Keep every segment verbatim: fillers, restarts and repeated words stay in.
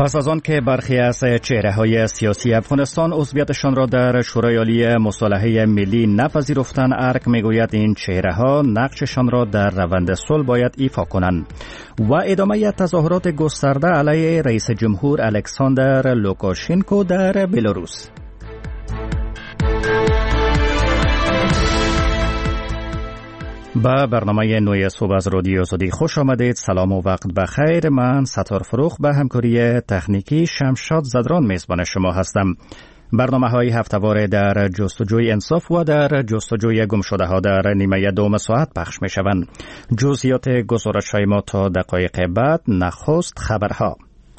پس از آن که برخی از چهره‌های سیاسی افغانستان عضویتشان را در شورای عالی مصالحه ملی نپذیرفتند، ارک میگوید این چهره‌ها نقششان را در روند صلح باید ایفا کنند. و ادامه تظاهرات گسترده علیه رئیس جمهور الکساندر لوکاشنکو در بلاروس. با برنامه نوی صبح از رادیو آزادی خوش آمدید. سلام و وقت بخیر. من ستار فروخ به همکاری تکنیکی شمشاد زدران میزبان شما هستم. برنامه های هفته‌واره در جستجوی انصاف و در جستجوی گمشده ها در نیمه دوم ساعت پخش می شوند. جزئیات گزارش های ما تا دقایق بعد. نخست خبرها.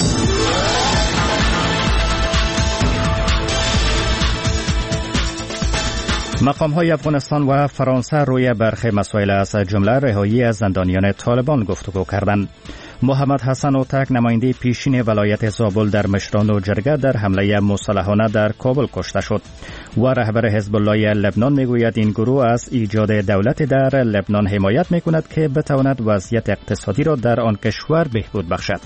مقام‌های افغانستان و فرانسه روی برخی مسائل از جمله رهایی از زندانیان طالبان گفتگو کردند. محمد حسن اوتک نماینده پیشین ولایت زابل در مشران و جرگه در حمله مسلحانه در کابل کشته شد. و رهبر حزب الله لبنان میگوید این گروه از ایجاد دولت در لبنان حمایت میکند که بتواند وضعیت اقتصادی را در آن کشور بهبود بخشد.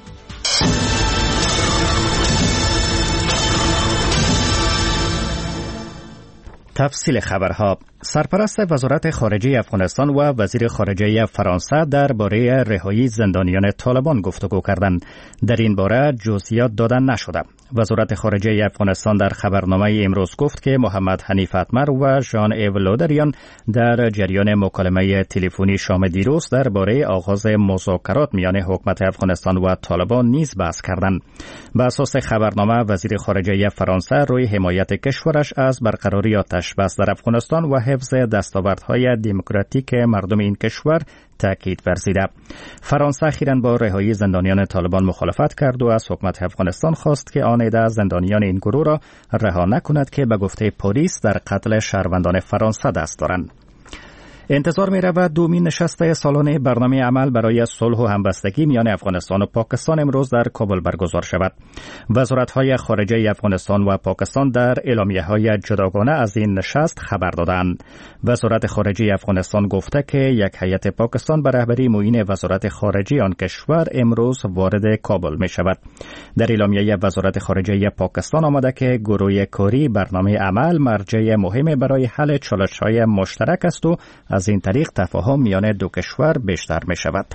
تفصیل خبرها. سرپرست وزارت خارجه افغانستان و وزیر خارجه فرانسه درباره رهایی زندانیان طالبان گفتگو کردند. در این باره جزئیات دادن نشده. وزارت خارجه افغانستان در خبرنامه امروز گفت که محمد حنیف اتمر و ژان ایو لودریان در جریان مکالمه تلفنی شام دیروز درباره آغاز مذاکرات میان حکومت افغانستان و طالبان نیز بحث کردند. بر اساس خبرنامه وزیر خارجه فرانسه روی حمایت کشورش از برقراری آتش بس در افغانستان و حفظ دستاوردهای دموکراتیک مردم این کشور تاکید ورزیده. فرانسه اخیراً با رهایی زندانیان طالبان مخالفت کرد و از حکومت افغانستان خواست که آن عده زندانیان این گروه را رها نکند که به گفته پلیس در قتل شهروندان فرانسه دست دارند. انتظار می رود دومین نشست سالانه برنامه عمل برای صلح و همبستگی میان افغانستان و پاکستان امروز در کابل برگزار شود. وزارت‌های خارجه افغانستان و پاکستان در اعلامیه‌های جداگانه از این نشست خبر دادند. وزارت خارجه افغانستان گفته که یک هیئت پاکستان به رهبری معین وزارت خارجه آن کشور امروز وارد کابل می شود. در اعلامیه وزارت خارجه پاکستان آمده که گروه کاری برنامه عمل مرجع مهم برای حل چالش‌های مشترک است و از این طریق تفاهم میان دو کشور بیشتر می شود.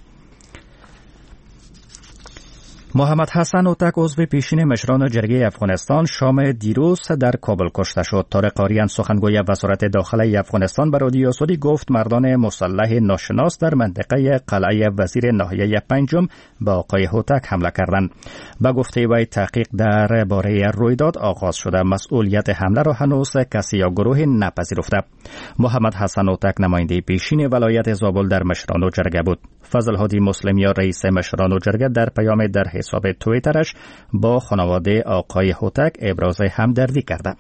محمد حسن اوتک عضو پیشین مشران جرگه افغانستان شام دیروز در کابل کشته شد. طارق آریان سخنگوی وزارت داخله افغانستان به رادیو آزادی گفت مردان مسلح ناشناس در منطقه قلعه وزیر ناحیه پنجم به آقای اوتک حمله کردند. به گفته وی تحقیق در باره رویداد آغاز شده. مسئولیت حمله را هنوز کسی یا گروه نپذیرفته. محمد حسن اوتک نماینده پیشین ولایت زابل در مشران و جرگه بود. فضل هادی مسلمی رئیس مشران و جرگه در پیام در حساب توییترش با خانواده آقای اوتک ابراز همدردی کرده.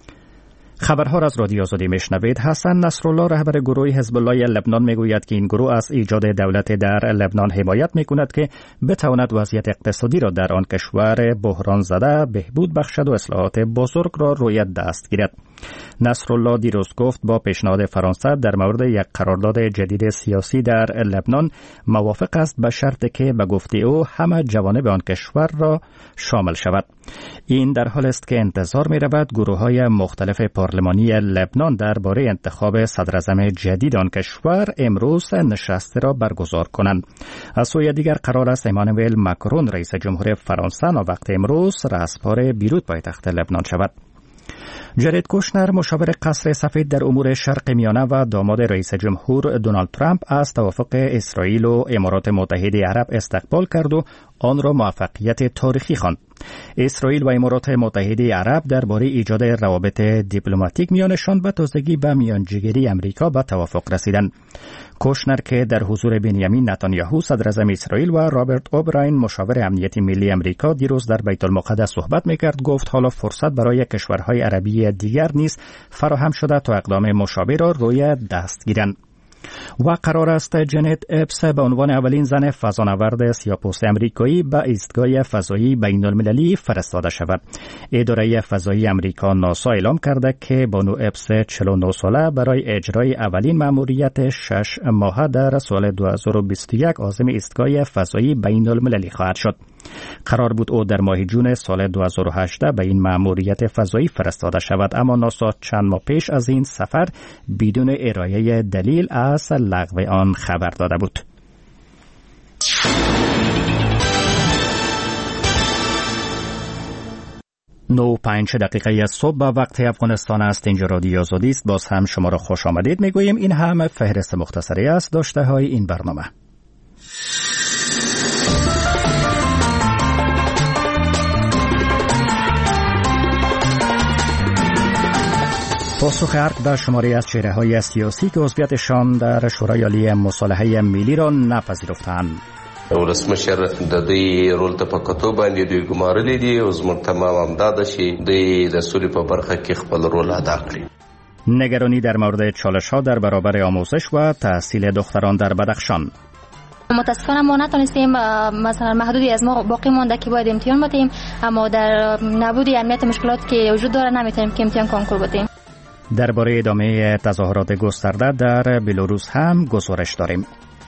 خبرها را از رادیو آزادی میشنوید. حسن نصرالله رهبر گروه حزب الله لبنان میگوید که این گروه از ایجاد دولت در لبنان حمایت میکند که بتواند وضعیت اقتصادی را در آن کشور بحران زده بهبود بخشد و اصلاحات بزرگ را روی دست گیرد. نصرالله دیروز گفت با پیشنهاد فرانسه در مورد یک قرارداد جدید سیاسی در لبنان موافق است به شرطی که به گفته او همه جوانب آن کشور را شامل شود. این در حال است که انتظار می رود گروه های مختلف پارلمانی لبنان درباره انتخاب صدراعظم جدید آن کشور امروز نشست را برگزار کنند. از سوی دیگر قرار است امانوئل ماکرون رئیس جمهور فرانسه وقت امروز رسپار بیروت پایتخت لبنان شود. جارد کوشنر مشاور قصر سفید در امور شرق میانه و داماد رئیس جمهور دونالد ترامپ از توافق اسرائیل و امارات متحده عرب استقبال کرد و آن را موفقیت تاریخی خواند. اسرائیل و امارات متحده عرب درباره ایجاد روابط دیپلماتیک میانشان به تازگی به میانجیگری امریکا به توافق رسیدند. کوشنر که در حضور بنیامین نتانیاهو صدراعظم اسرائیل و رابرت اوبراین مشاور امنیت ملی امریکا دیروز در بیت المقدس صحبت میکرد گفت حالا فرصت برای کشورهای عربی دیگر نیز فراهم شده تا اقدام مشابه را روی دست گیرند. و قرار است جنت اپس به عنوان اولین زن فضانورد سیاه‌پوست امریکایی به ایستگاه فضایی بین‌المللی فرستاده شود. اداره فضایی امریکا ناسا اعلام کرده که بانو اپس چهل و نه ساله برای اجرای اولین مأموریت شش ماهه در سال دو هزار و بیست و یک عازم ایستگاه فضایی بین‌المللی خواهد شد. قرار بود او در ماه جون سال دو هزار و هجده به این مأموریت فضایی فرستاده شود، اما ناسا چند ماه پیش از این سفر بدون ارائه دلیل از لغو آن خبر داده بود. نو پنج دقیقه از صبح به وقت افغانستان است. اینجا رادیو آزادی است. باز هم شما را خوش آمدید میگوییم. این هم فهرست مختصری است داشته های این برنامه. پاسخ ارگ در شماری از چهره های سیاسی که عضویتشان در شورای عالی مصالحه ملی را نپذیرفتند. ولسمشر د دې رول ته په کتو باندې دوی ګمارلي دي او زموږ تمام امداد شي د سولې په برخه کې خپل رول ادا کړي. نگرانی در مورد چالش‌ها در برابر آموزش و تحصیل دختران در بدخشان. متاسفانه ما نتونستیم، مثلا محدودی از ما باقی مانده که باید امتحان بدیم، اما در نبود اهمیت مشکلات که وجود داره نمیتونیم که امتحان کنکور بدیم. درباره ادامه تظاهرات گسترده در بلاروس هم گزارش داریم.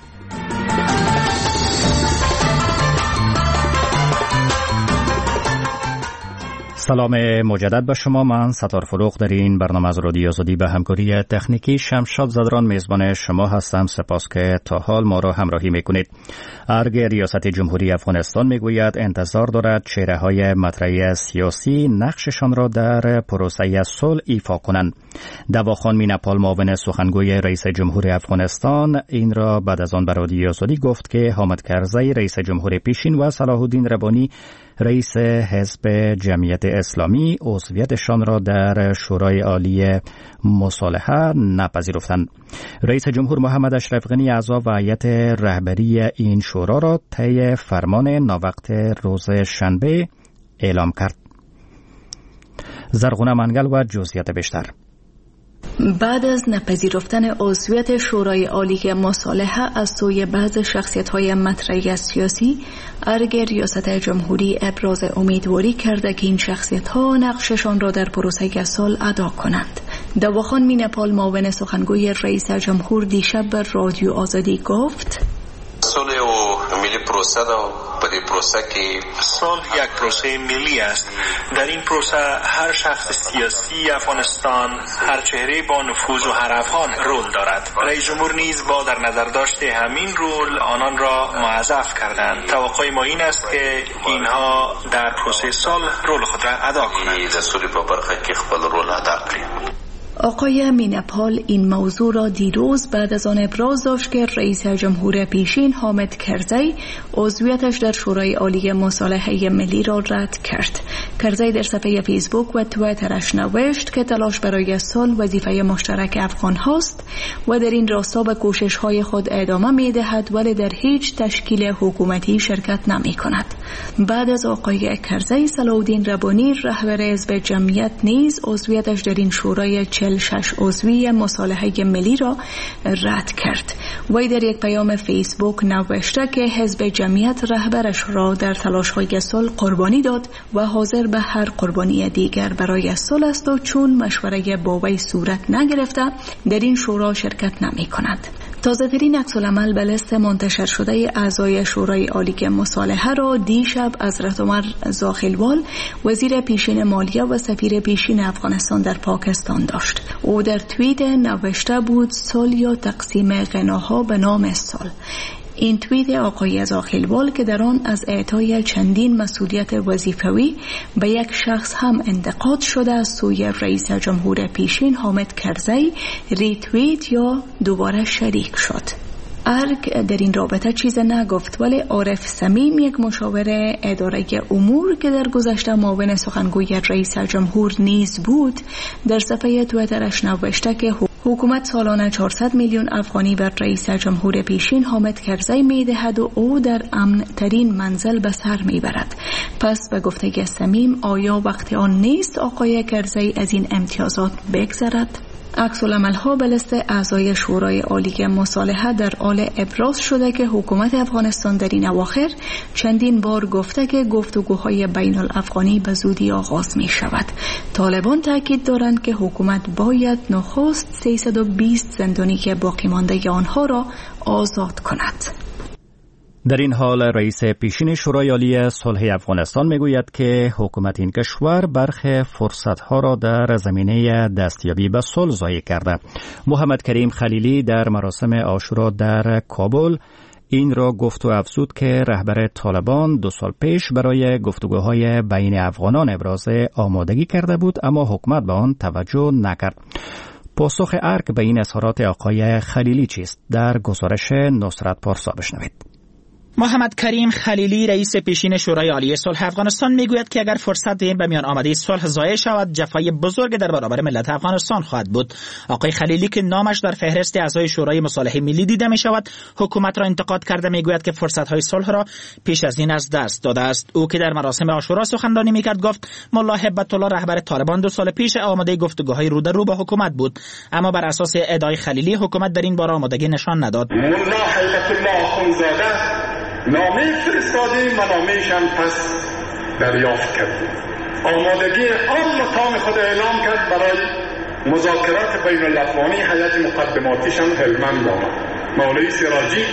سلام مجدد به شما. من ستار فروغ در این برنامه از رادیو آزادی به همکاری تکنیکی شمشاد زدران میزبان شما هستم. سپاس که تا حال ما را همراهی میکنید. ارگ ریاست جمهوری افغانستان میگوید انتظار دارد چهره های مطرح سیاسی نقششان را در پروسه صلح ایفا کنند. دواخان مینپال معاون سخنگوی رئیس جمهور افغانستان این را بعد از آن به رادیو آزادی گفت که حامد کرزی رئیس جمهور پیشین و صلاح الدین ربانی رئیس حزب جمعیت اسلامی عضویتشان را در شورای عالی مصالحه نپذیرفتند. رئیس جمهور محمد اشرف غنی اعضا و هیئت رهبری این شورا را طی فرمان ناوقت روز شنبه اعلام کرد. زرغونه منگل و جزئیات بیشتر. بعد از نپذیرفتن عضویت شورای عالی مصالحه از سوی بعض شخصیت‌های مطرح سیاسی، ارگ ریاست جمهوری ابراز امیدواری کرده که این شخصیت‌ها نقششان را در پروسه صلح ادا کنند. دواخان مینپال معاون سخنگوی رئیس جمهور دیشب به رادیو آزادی گفت: صلح و ملی پروسه دا په دې پروسه کې صلح یک پروسه ملی است. در این پروسه هر شخص سیاسی افغانستان، هر چهره با نفوذ و هر افغان رول دارد. رئیس جمهور نیز با در نظر داشته همین رول آنان را موظف کردند. توقع ما این است که اینها در پروسه صلح رول خود را ادا کنند. د صلح په برخه کې خپل رول ادا کړي. آقای مینپال این موضوع را دیروز بعد از آن ابراز داشت که رئیس جمهور پیشین حامد کرزی عضویتش در شورای عالی مصالحه ملی را رد کرد. کرزی در صفحه فیسبوک و توییترش نوشت که تلاش برای صلح وظیفه مشترک افغان هاست و در این راستا به کوشش های خود ادامه می دهد ولی در هیچ تشکیل حکومتی شرکت نمی کند. بعد از آقای کرزی، صلاح الدین ربانی رهبر حزب جمعیت نیز عضویتش در این شورای چهل و شش عضوی مصالحه ملی را رد کرد. وی در یک پیام فیسبوک نوشته که حزب جمعیت رهبرش را در تلاش‌های صلح قربانی داد و حاضر به هر قربانی دیگر برای صلح است و چون مشوره با وی صورت نگرفته در این شورا شرکت نمی کند. تازه ترین عکس‌العمل به لیست منتشر شده اعضای شورای عالی مصالحه را دیشب حضرت عمر زاخیلوال وزیر پیشین مالیه و سفیر پیشین افغانستان در پاکستان داشت. او در توییت نوشته بود صلح یا تقسیم غناها به نام صلح. این توییت آقای زاخیلوال که در آن از اعطای چندین مسئولیت وظیفوی به یک شخص هم انتقاد شده از سوی رئیس جمهور پیشین حامد کرزی ریتوییت یا دوباره شریک شد. ارگ در این رابطه چیز نگفت، ولی عارف صمیم یک مشاور اداره امور که در گذشته معاون سخنگوی رئیس جمهور نیز بود در صفحه توییترش نوشته که حکومت سالانه چهارصد میلیون افغانی بر رئیس جمهور پیشین حامد کرزی میدهد و او در امن ترین منزل به سر میبرد. پس به گفته صمیم آیا وقت آن نیست آقای کرزی از این امتیازات بگذرد؟ عکس‌العمل‌ها به لیست اعضای شورای عالی مصالحه در حال ابراز شده که حکومت افغانستان در این اواخر چندین بار گفته که گفتگوهای بین الافغانی به زودی آغاز می شود. طالبان تاکید دارند که حکومت باید نخست سیصد و بیست زندانی که باقی مانده آنها را آزاد کند. در این حال رئیس پیشین شورای عالی صلح افغانستان میگوید که حکومت این کشور برخی فرصتها را در زمینه دستیابی به صلح ضایع کرده. محمد کریم خلیلی در مراسم عاشورا در کابل این را گفت و افزود که رهبر طالبان دو سال پیش برای گفتگوهای بین افغانان ابراز آمادگی کرده بود، اما حکومت به آن توجه نکرد. پاسخ ارگ به این اظهارات آقای خلیلی چیست؟ در گزارش نصرت پارسا بشنوید. محمد کریم خلیلی رئیس پیشین شورای عالی صلح افغانستان میگوید که اگر فرصت به میان آمده صلح ضایع شود، جفای بزرگ در برابر ملت افغانستان خواهد بود. آقای خلیلی که نامش در فهرست اعضای شورای مصالحه ملی دیده می شود، حکومت را انتقاد کرده میگوید که فرصت های صلح را پیش از این از دست داده است. او که در مراسم عاشورا سخنرانی میکرد گفت ملا هبت الله رهبر طالبان دو سال پیش آماده گفتگوهای رو در رو با حکومت بود، اما بر اساس ادعای خلیلی حکومت در این باره آمادگی نشان نداد. ملا هبت الله اخونزاده نامه فرستادیم و نامه‌اش هم پس دریافت کردیم. آمادگی عام تام خود اعلام کرد برای مذاکرات بین الافغانی. هیئت مقدماتیش هم هلمند آمد. مولوی سراجی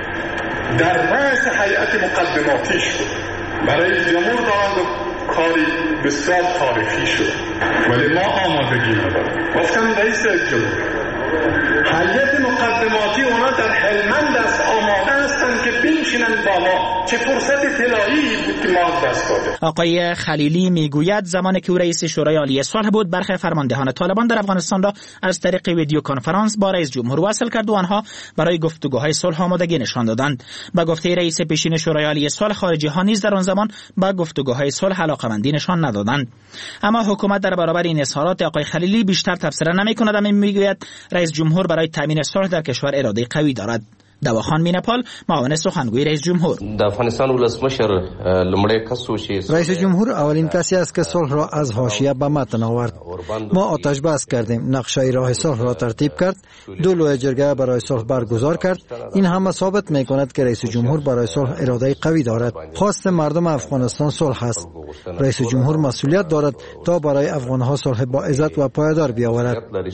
در رأس هیئت مقدماتیش بود. برای جمهور دارند و کاری بسیار تاریخی شد، ولی ما آمادگی نداریم. گفتم رئیس جمهور هیئت مقدماتی اونا در هلمند است، آماده هستند که بنشینند با ما. چه فرصت طلایی بود که ما دست داده. آقای خلیلی میگوید زمانی که او رئیس شورای عالی صلح بود، برخی فرماندهان طالبان در افغانستان را از طریق ویدیو کنفرانس با رئیس جمهور وصل کرد و آنها برای گفتگوهای صلح آمادگی نشان دادند. با گفته رئیس پیشین شورای عالی صلح، خارجی ها نیز در آن زمان با گفتگوهای صلح علاقه‌مندی نشان ندادند. اما حکومت در برابر این اظهارات آقای خلیلی بیشتر تفسیر نمی‌کند، اما میگوید رئیس جمهور برای تامین صلح در کشور اراده قوی دارد. دواخان مینپال، معاون سخنگوی رئیس جمهور. د افغانستان ولسمشر لمړی کس و چې رئیس جمهور اولین کسی است که صلح را از حاشیه به متن آورد. ما آتش بس کردیم، نقشه راه صلح را ترتیب کرد، دو لوح جرگه برای صلح برگزار کرد. این همه ثابت می‌کند که رئیس جمهور برای صلح اراده قوی دارد. خواست مردم افغانستان صلح است. رئیس جمهور مسئولیت دارد تا برای افغان‌ها صلح با عزت و پایدار بیاورد.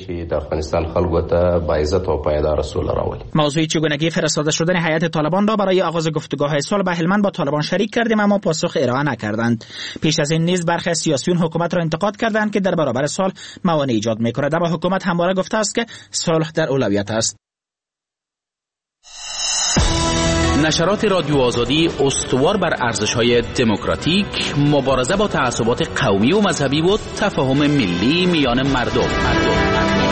موضوع چگونگی فرستاده شدن هیئت طالبان را برای آغاز گفتگوهای صلح به هلمند با طالبان شریک کردیم، اما پاسخ ارائه نکردند. پیش از این نیز برخی سیاسیون حکومت را انتقاد کردند که در برابر صلح موانع ایجاد می‌کند، اما حکومت همواره گفته است که صلح در اولویت است. نشرات رادیو آزادی استوار بر ارزش‌های دموکراتیک، مبارزه با تعصبات قومی و مذهبی و تفاهم ملی میان مردم. مردم.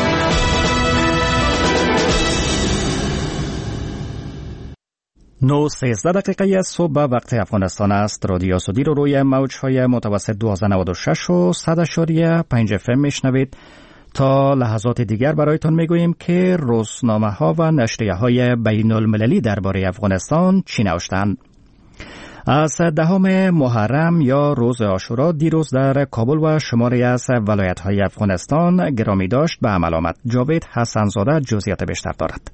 نو سیزده دقیقه از صبح وقت افغانستان است. رادیو آزادی رو روی موج‌های متوسط دوازده نود و شش و صد اشاریه پنج اف ام میشنوید. تا لحظات دیگر برایتان میگوییم که روزنامه‌ها و نشریه‌های بین المللی درباره افغانستان چی نوشتند. از دهم محرم یا روز عاشورا دیروز در کابل و شماری از ولایت‌های افغانستان گرامی داشت به عمل آمد. جاوید حسن‌زاده جزئیات بیشتر دارد.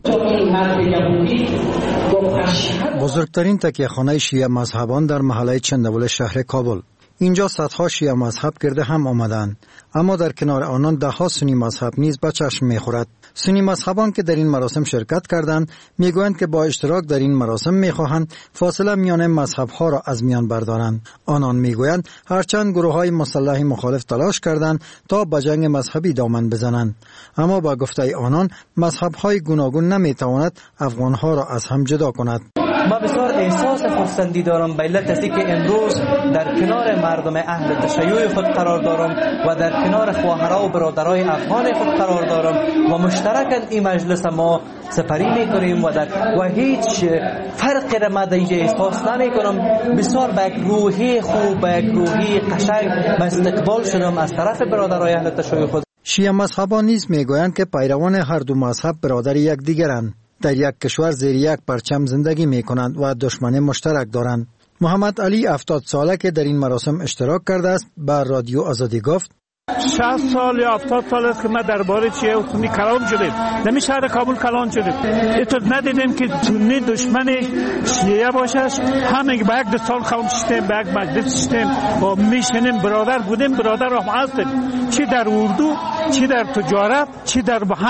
بزرگترین تکیه‌خانه شیعه مذهبان در محله چندول شهر کابل. اینجا صدها شیعه مذهب گرده هم آمدند، اما در کنار آنان ده ها سنی مذهب نیز به چشم می‌خورد. سنی مذهبان که در این مراسم شرکت کردند میگویند که با اشتراک در این مراسم میخواهند فاصله میان مذهب‌ها را از میان بردارند. آنان میگویند هرچند گروه‌های مسلح مخالف تلاش کردند تا به جنگ مذهبی دامن بزنند، اما با گفته آنان مذهب‌های گوناگون نمیتواند افغان‌ها را از هم جدا کند. ما بسیار احساس خرسندی دارم به علت از اینکه امروز در کنار مردم اهل تشیع خود قرار دارم و در کنار خواهرها و برادرای افغان خود قرار دارم و مشترکاً این مجلس ما سپری میکنیم و در و هیچ فرقی را ما در اینجا احساس نمی کنم. بسیار به یک روحی خوب، به یک روحی قشنگ استقبال شدم از طرف برادرای اهل تشیع خود. شیعه مذهبان نیز میگویند که پیروان هر دو مذهب برادر یکدیگرند، در یک کشور زیر یک پرچم زندگی می کنند و دشمن مشترک دارند. محمد علی هفتاد ساله که در این مراسم اشتراک کرده است بر رادیو آزادی گفت شصت سال یا هفتاد سال است که ما درباره چیه و سنی کلام شدیم، نمی شهر کابل کلام شدیم. اینطور ندیدیم که سنی دشمن شیعه باشه. همه با یک دستان قوم شدیم، با یک مجلس شدیم و میشنیم برادر بودیم، برادر هم هستیم، چی در اردو، چی در تجارت، چی در محل.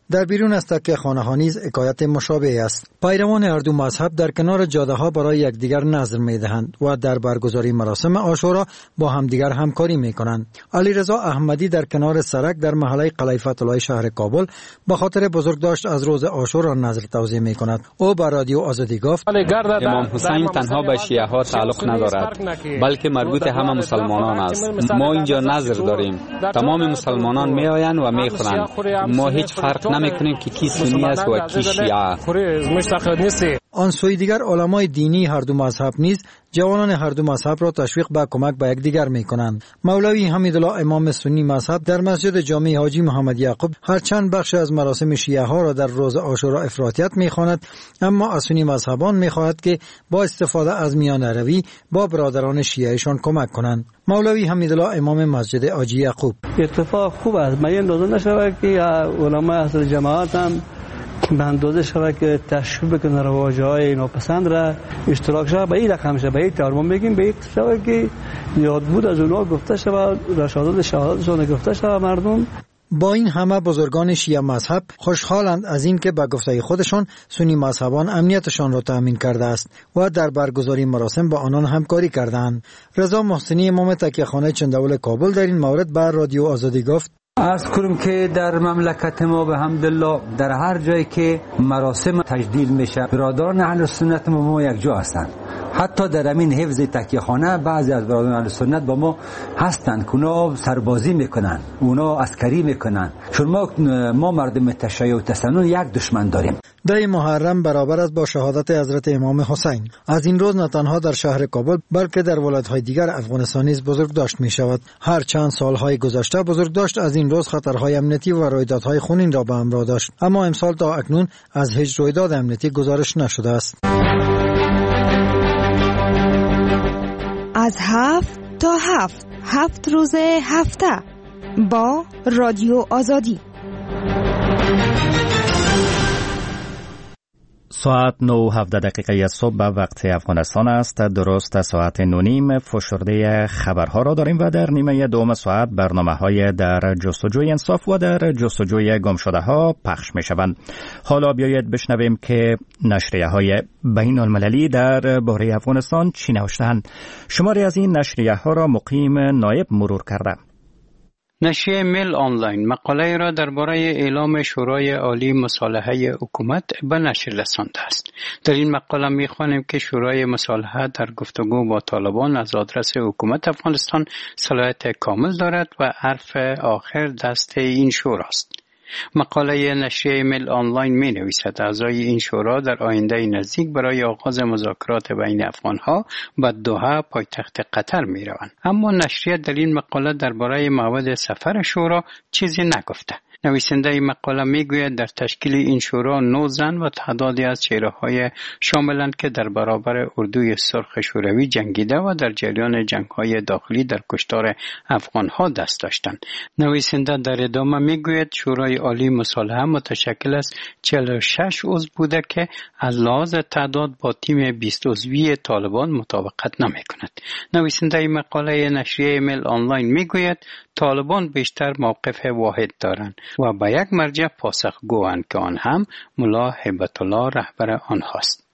در بیرون از تکیه خانه ها نیز حکایت مشابه است. پیروان هر دو مذهب در کنار جاده ها برای یکدیگر نذر می‌دهند و در برگزاری مراسم عاشورا با همدیگر همکاری می‌کنند. علیرضا احمدی در کنار سرک در محله قلعه فتح الله شهر کابل به خاطر بزرگداشت از روز عاشورا نذر توزیع می‌کند. او به رادیو آزادی گفت: امام حسین تنها به شیعه ها تعلق ندارد، بلکه مربوط همه مسلمانان است. ما اینجا نذر داریم، تمام مسلمانان میآیند و میخورند. ما هیچ فرق نمیکنیم که کی سنی است و کی شیعه. آن سوی دیگر علمای دینی هر دو مذهب نیز جوانان هر دو مذهب را تشویق به کمک به یکدیگر میکنند. مولوی حمیدالله امام سنی مذهب در مسجد جامع حاجی محمد یعقوب هر چند بخش از مراسم شیعه ها را در روز عاشورا افراطیت میخواند، اما از سنی مذهبان میخواهد که با استفاده از میانه روی با برادران شیعهشان کمک کنند. مولوی حمیدالله امام مسجد حاجی یعقوب: اتفاق خوب است، من اندازه نشود که علمای اصل جماعت هم به اندازه شود که تشکیل بکنه رواجه های ناپسند را اشتراک شود به این رقم شود، به این طور ما میگیم به این شود که یاد بود از اونا گفته شود، رشادات شهادتشان گفته شود مردم. با این همه بزرگان شیعه مذهب خوشحالند از این که به گفته خودشان سنی مذهبان امنیتشان را تأمین کرده است و در برگزاری مراسم با آنان همکاری کردند. رضا محسنی امام تکیه‌خانه چنداول کابل در این مورد به رادیو آزادی گفت: عرض کنم که در مملکت ما به حمدالله در هر جایی که مراسم تجدید میشه برادران اهل سنت ما, ما یک جا هستند. حتی در همین حفظ تکیه خانه بعضی از برادران اهل سنت با ما هستند که اونا سربازی میکنن، اونا عسکری میکنن، چون ما ما مردم تشیع و تسنن یک دشمن داریم. ده محرم برابر است با شهادت حضرت امام حسین. از این روز نه تنها در شهر کابل بلکه در ولایت‌های دیگر افغانستان نیز بزرگداشت می‌شود. هر چند سال‌های گذشته بزرگداشت از این روز خطرهای امنیتی و رویدادهای خونین را به همراه داشت، اما امسال تا اکنون از هیچ رویداد امنیتی گزارش نشده است. از هفت تا هفت هفت روز هفته با رادیو آزادی. ساعت نه و هفده دقیقه صبح به وقت افغانستان است. درست ساعت نو نیم فشرده خبرها را داریم و در نیمه دوم ساعت برنامه های در جستجوی انصاف و در جستجوی گمشده ها پخش می شوند. حالا بیایید بشنویم که نشریه های بین المللی در باره افغانستان چی نوشتند. شماری از این نشریه ها را مقیم نایب مرور کرده. نشریه میل آنلاین مقاله را درباره اعلام شورای عالی مصالحه حکومت به نشر رسانده است. در این مقاله می‌خوانیم که شورای مصالحه در گفتگو با طالبان از آدرس حکومت افغانستان صلاحیت کامل دارد و حرف آخر دست این شورا است. مقاله نشریه میل آنلاین می نویسد اعضای این شورا در آینده نزدیک برای آغاز مذاکرات بین افغانها به دوحه پایتخت قطر می روند. اما نشریه در این مقاله درباره موعد سفر شورا چیزی نگفته. نویسنده این مقاله میگوید در تشکیل این شورا نه زن و تعدادی از چهره‌های شاملند که در برابر اردوی سرخ شوروی جنگیده و در جریان جنگ‌های داخلی در کشتار افغان‌ها دست داشتند. نویسنده در ادامه میگوید شورای عالی مصالحه متشکل از چهل و شش عضو بوده که از لحاظ تعداد با تیم بیست عضوی طالبان مطابقت نمی‌کند. نویسنده این مقاله نشریه میل آنلاین میگوید طالبان بیشتر موقف واحد دارند و به یک مرجع پاسخگویند که آن هم ملا هیبت الله رهبر آنهاست.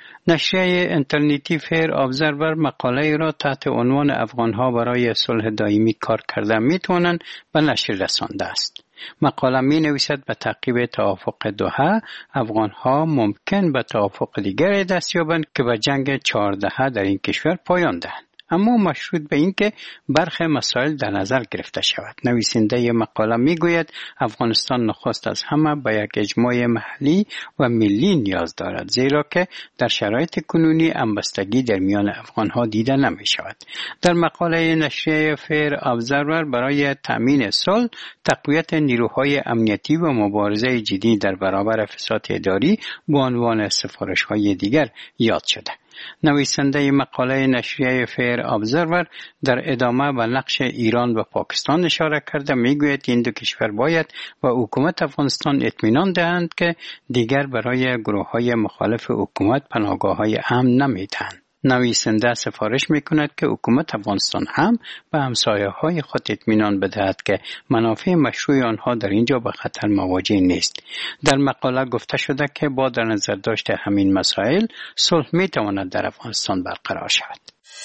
نشریه اینترنتی فیر ابزرور مقاله را تحت عنوان افغانها برای صلح دائمی کار کرده میتوانند به نشر رسانده است. مقاله می نویسد به تعقیب توافق دوحه افغانها ممکن به توافق دیگری دست یابند که به جنگ چهارده در این کشور پایان دهند، اما مشروط به این که برخی مسائل در نظر گرفته شود. نویسنده مقاله میگوید افغانستان نخست از همه به یک اجماع محلی و ملی نیاز دارد، زیرا که در شرایط کنونی همبستگی در میان افغانها دیده نمی شود. در مقاله نشریه فیر ابزرور برای تأمین صلح، تقویت نیروهای امنیتی و مبارزه جدی در برابر فساد اداری به عنوان سفارش‌های دیگر یاد شده. نویسنده مقاله نشریه فیر ابزرور در ادامه به نقش ایران و پاکستان اشاره کرده میگوید این دو کشور باید و حکومت افغانستان اطمینان دهند که دیگر برای گروه‌های مخالف حکومت پناهگاه‌های امن نمیدهند. نویسنده سفارش میکند که حکومت افغانستان هم به همسایه های خود اطمینان بدهد که منافع مشروع آنها در اینجا به خطر مواجه نیست. در مقاله گفته شده که با در نظر داشت همین مسائل صلح میتواند در افغانستان برقرار شود.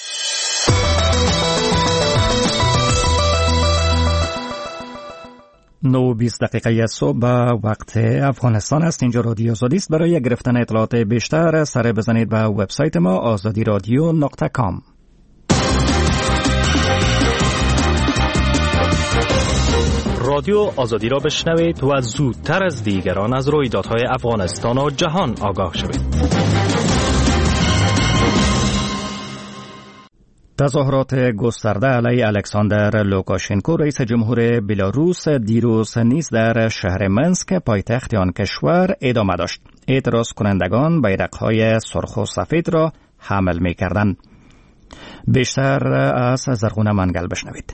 نو بیست دقیقه صبح وقت افغانستان است. اینجا رادیو آزادی است. برای گرفتن اطلاعات بیشتر سر بزنید به وبسایت ما آزادی رادیو نقطه کام. رادیو آزادی را بشنوید و زودتر از دیگران از رویدادهای افغانستان و جهان آگاه شوید. تظاهرات گسترده علیه الکساندر لوکاشنکو رئیس جمهور بلاروس دیروز نیز در شهر منسک پایتخت آن کشور ادامه داشت. اعتراض کنندگان بیرق‌های سرخ و سفید را حمل می‌کردند. بیشتر از زرغونه منگل بشنوید.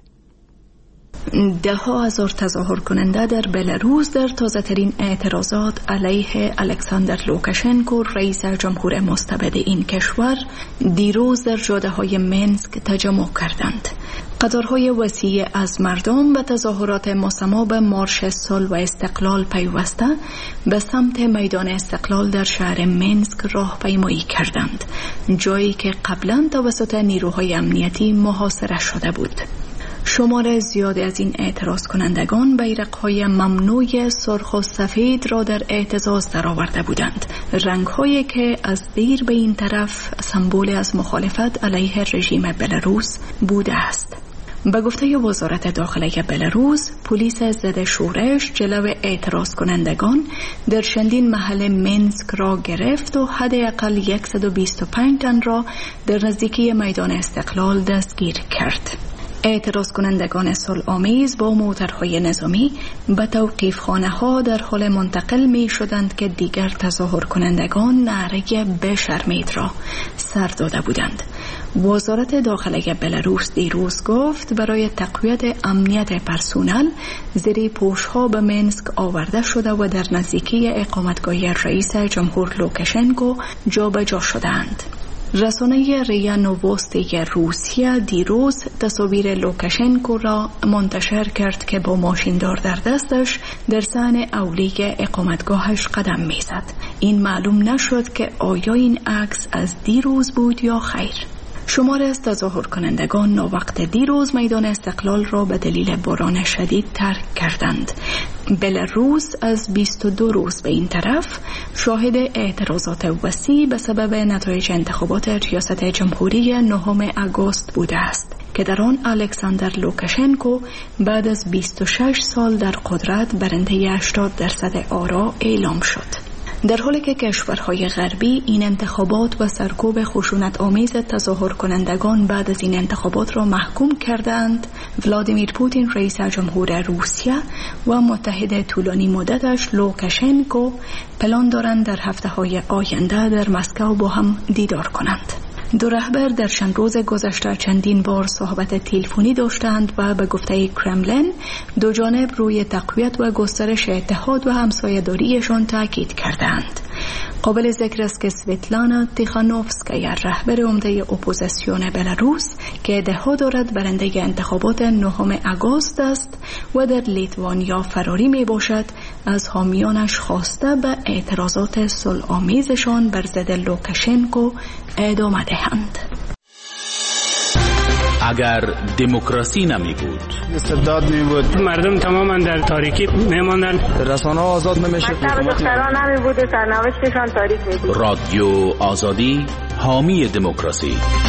ده ها هزار تظاهر کننده در بلاروس در تازه ترین اعتراضات علیه الکساندر لوکاشنکو رئیس جمهور مستبد این کشور دیروز در جاده های منسک تجمع کردند. قطارهای وسیع از مردم به تظاهرات مسما به مارش صلح و استقلال پیوسته به سمت میدان استقلال در شهر منسک راهپیمایی کردند، جایی که قبلا توسط نیروهای امنیتی محاصره شده بود. شمار زیادی از این اعتراض کنندگان بیرق‌های ممنوع سرخ و سفید را در اعتزاز درآورده بودند، رنگ‌هایی که از دیر به این طرف سمبل از مخالفت علیه رژیم بلاروس بوده است. به گفته وزارت داخلی بلاروس، پلیس ضد شورش جلو اعتراض کنندگان در چندین محل منسک را گرفت و حداقل صد و بیست و پنج تن را در نزدیکی میدان استقلال دستگیر کرد. اعتراض کنندگان صلح آمیز با موترهای نظامی به توقیف خانه ها در حال منتقل می شدند که دیگر تظاهر کنندگان نعره بشرمید را سر داده بودند. وزارت داخلی بلاروس دیروز گفت برای تقویت امنیت پرسونل زیر پوش‌ها به منسک آورده شده و در نزدیکی اقامتگاه رئیس جمهور لوکاشنکو جابجا شدند. رسانه ریا نووستی روسیه دیروز تصاویر لوکاشنکو را منتشر کرد که با ماشیندار در دستش در صحن اولیه اقامتگاهش قدم میزد. این معلوم نشد که آیا این عکس از دیروز بود یا خیر. شمار از تظاهر کنندگان ناوقت دیروز میدان استقلال را به دلیل باران شدید ترک کردند. بلاروس از بیست و دو روز به این طرف شاهد اعتراضات وسیع به سبب نتایج انتخابات ریاست جمهوری نهم آگوست بوده است که در آن الکساندر لوکاشنکو بعد از بیست و شش سال در قدرت برنده هشتاد درصد آرا اعلام شد. در حالی که کشورهای غربی این انتخابات و سرکوب خشونت آمیز تظاهر کنندگان بعد از این انتخابات را محکوم کردند، ولادیمیر پوتین رئیس جمهور روسیه و متحد طولانی مدتش لوکاشنکو پلان دارند در هفته‌های آینده در مسکو با هم دیدار کنند. دو رهبر در چند روز گذشته چندین بار صحبت تلفنی داشتند و به گفته کرملین دو جانب روی تقویت و گسترش اتحاد و همسایه‌داریشان تاکید کردند. قابل ذکر است که سویتلانا تیخانوفسکایا رهبر عمده اپوزیسیون بلاروس که ادعا دارد برنده انتخابات نهم آگوست است و در لیتوانیا فراری می باشد، از حامیانش خواسته به اعتراضات صلح‌آمیزشان بر ضد لوکاشنکو ادامه دهند. اگر دموکراسی نمی بود، استبداد می بود، مردم تماما در تاریکی می ماندن، رسانه ها آزاد نمی شد، دختران نمی بود، سرنوشتشان تاریک می بود. رادیو آزادی، حامی دموکراسی.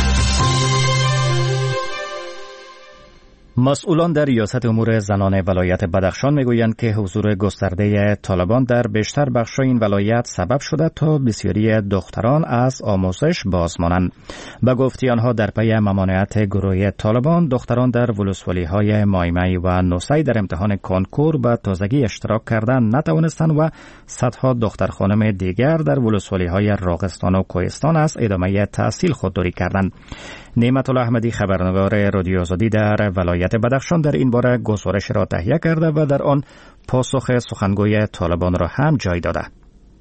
مسئولان در ریاست امور زنان ولایت بدخشان میگویند که حضور گسترده طالبان در بیشتر بخش‌های این ولایت سبب شده تا بسیاری دختران از آموزش باز مانند. به گفته آنها در پی ممانعت گروهی طالبان، دختران در ولسوالی‌های مایمای و نوسی در امتحان کنکور به تازگی اشتراک کردن نتوانستند و صدها دختر خانم دیگر در ولسوالی‌های راغستان و کوهستان از ادامه تحصیل خودداری کردند. نعمت الله احمدی خبرنگار رادیو آزادی در ولایت بدخشان در این باره گزارش را تهیه کرده و در آن پاسخ سخنگوی طالبان را هم جای داده.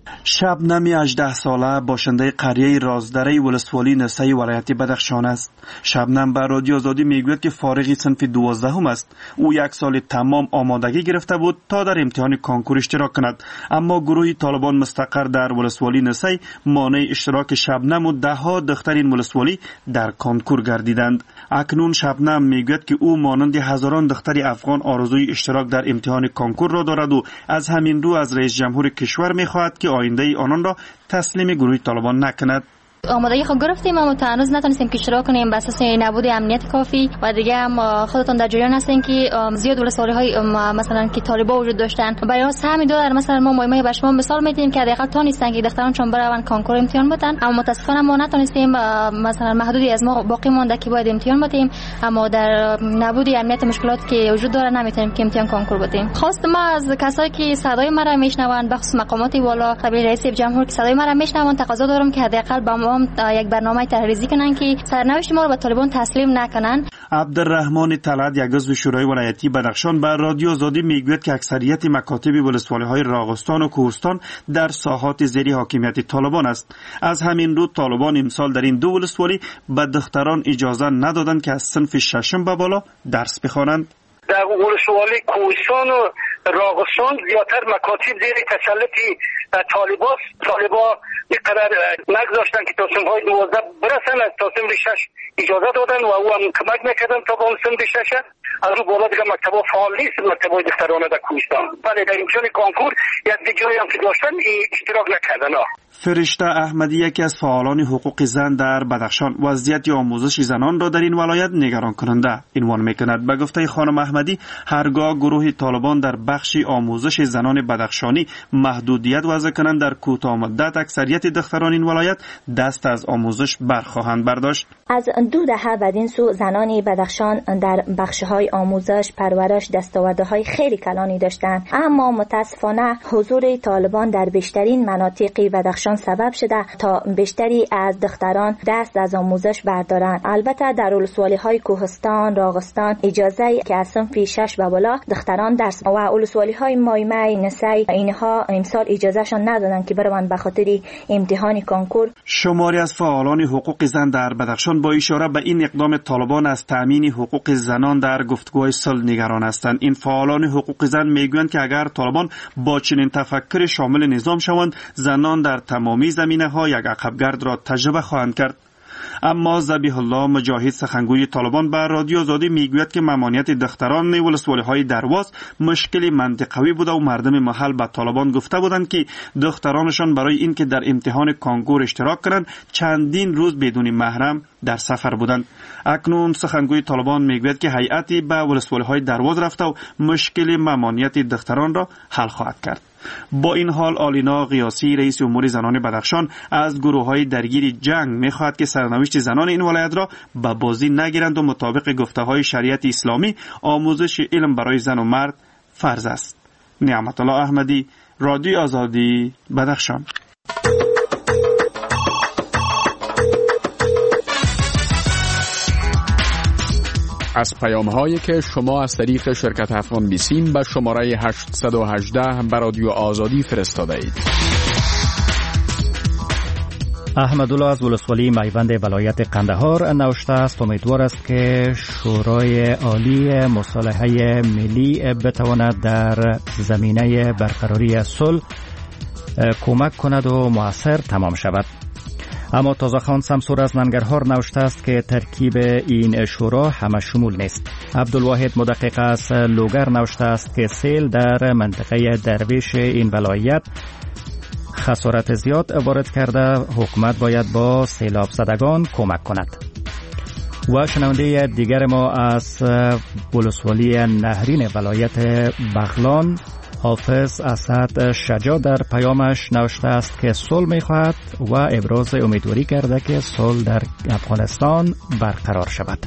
شبنم هجده ساله باشنده قریه رازدره ولسوالی نسای ولایت بدخشان است. شبنم به رادیو آزادی میگوید که فارغ صنف دوازدهم است. او یک سال تمام آمادگی گرفته بود تا در امتحان کانکور اشتراک کند، اما گروه طالبان مستقر در ولسوالی نسای مانع اشتراک شبنم و ده ها دختر این ولسوالی در کانکور گردیدند. اکنون شبنم میگوید که او مانند هزاران دختر افغان آرزوی اشتراک در امتحان کانکور را دارد و از همین رو از رئیس جمهور کشور میخواهد که آینده آنان را تسلیم گروه طالبان نکند. آمادگی خود گرفتیم اما تا هنوز نتونستیم که اشتراک کنیم به اساس نبود امنیت کافی و دیگه هم خودتون در جریان هستین که زیاد ولسوالی های مثلا که طالبا وجود داشتن. برای اساس همین دو در مثلا ما مهمه به شما مثال میدیم که حداقل تا نیستن که دختران چون برون کانکور امتحان بدن، اما متاسفانه ما نتونستیم. مثلا محدودی از ما باقی مونده که باید امتحان بدیم، اما در نبود امنیت مشکلات که وجود داره نمیتونیم که امتحان کانکور بدیم. خواست ما از کسایی که صدای ما را میشنوند بخصوص مقامات والا قبل رئیس جمهور که صدای ما را میشنوند تقاضا دارم که حداقل با ما یک برنامه تحریزی کنن که سرنوشت ما رو به طالبان تسلیم نکنن. عبدالرحمن طلعت یک عضو شورای ولایتی بدخشان به رادیو آزادی میگوید که اکثریت مکاتب ولسوالی های راغستان و کوهستان در ساحات زیر حاکمیت طالبان است. از همین رو طالبان امسال در این دو ولسوالی به دختران اجازه ندادند که از صنف ششم به بالا درس بخوانند. در ولسوالی کوهستان و راغستان زیادتر مکاتب زیر تسلط طالباست. طالبا اینقدر نگذاشتن که تا صنف‌های دوازده برسن، از تا صنف شش اجازه دادن و او هم کمک نکردن تا به اون صنف شش. از اون بالا دیگه مکتبا فعال نیست، مکتبای دخترانه در کوهستان. بله در امتحان کانکور یک دو جایی هم که داشتن اشتراک نکردن. فرشته احمدی یکی از فعالان حقوق زن در بدخشان وضعیت آموزش زنان را در این ولایت نگران کننده عنوان میکند. به گفته خانم احمدی هرگاه گروه طالبان در بخش آموزش زنان بدخشانی محدودیت وضع کنند در کوتاه مدت اکثریت دختران این ولایت دست از آموزش برخواهند برداشت. از دو دهه بدین سو زنان بدخشان در بخش‌های آموزش پرورش دستاوردهای خیلی کلانی داشتند، اما متاسفانه حضور طالبان در بیشترین مناطق بدخشان سبب شده تا بیشتری از دختران دست از آموزش بردارند. البته در ولسوالی‌های کوهستان، راغستان اجازه که از صنف شش به بالا دختران درس و ولسوالی‌های مایمه، نسای اینها امسال اجازهشان ندادن که بروند به خاطر امتحان کانکور. شماری از فعالان حقوق زن در بدخشان با اشاره به این اقدام طالبان از تامین حقوق زنان در گفتگوهای صلح نگران هستند. این فعالان حقوق زن میگویند که اگر طالبان با چنین تفکر شامل نظام شوند زنان در تمامی زمینه‌ها یک عقبگرد را تجربه خواهند کرد. اما ذبیح الله مجاهد سخنگوی طالبان به رادیو آزادی میگوید که ممانعت دختران ولسوالی‌های درواز مشکل منطقوی بوده و مردم محل به طالبان گفته بودند که دخترانشان برای اینکه در امتحان کانکور اشتراک کنند چندین روز بدون محرم در سفر بودند. اکنون سخنگوی طالبان میگوید که هیئتی به ولسوالی‌های درواز رفته و مشکل ممانعت دختران را حل خواهد کرد. با این حال آلینا قیاسی رئیس امور زنان بدخشان از گروه‌های درگیر جنگ می‌خواهد که سرنوشت زنان این ولایت را به بازی نگیرند و مطابق گفته‌های شریعت اسلامی آموزش علم برای زن و مرد فرض است. نعمت الله احمدی، رادیو آزادی، بدخشان. از پیام هایی که شما از طریق شرکت افغان بیسیم به شماره هشت یک هشت به رادیو آزادی فرستاده اید. احمدالله از ولسوالی میوند ولایت قندهار نوشته است امیدوار است که شورای عالی مصالحه ملی بتواند در زمینه برقراری صلح کمک کند و مؤثر تمام شود. اما تازه‌خان سمسور از ننگرهار نوشته است که ترکیب این شورا همه شمول نیست. عبدالواحد مدقق از لوگر نوشته است که سیل در منطقه درویش این ولایت خسارت زیاد وارد کرده، حکومت باید با سیلاب زدگان کمک کند. و شنونده دیگر ما از ولسوالی نهرین ولایت بغلان حافظ اسد شجاع در پیامش نوشته است که صلح می‌خواهد و ابراز امیدواری کرده که صلح در افغانستان برقرار شود.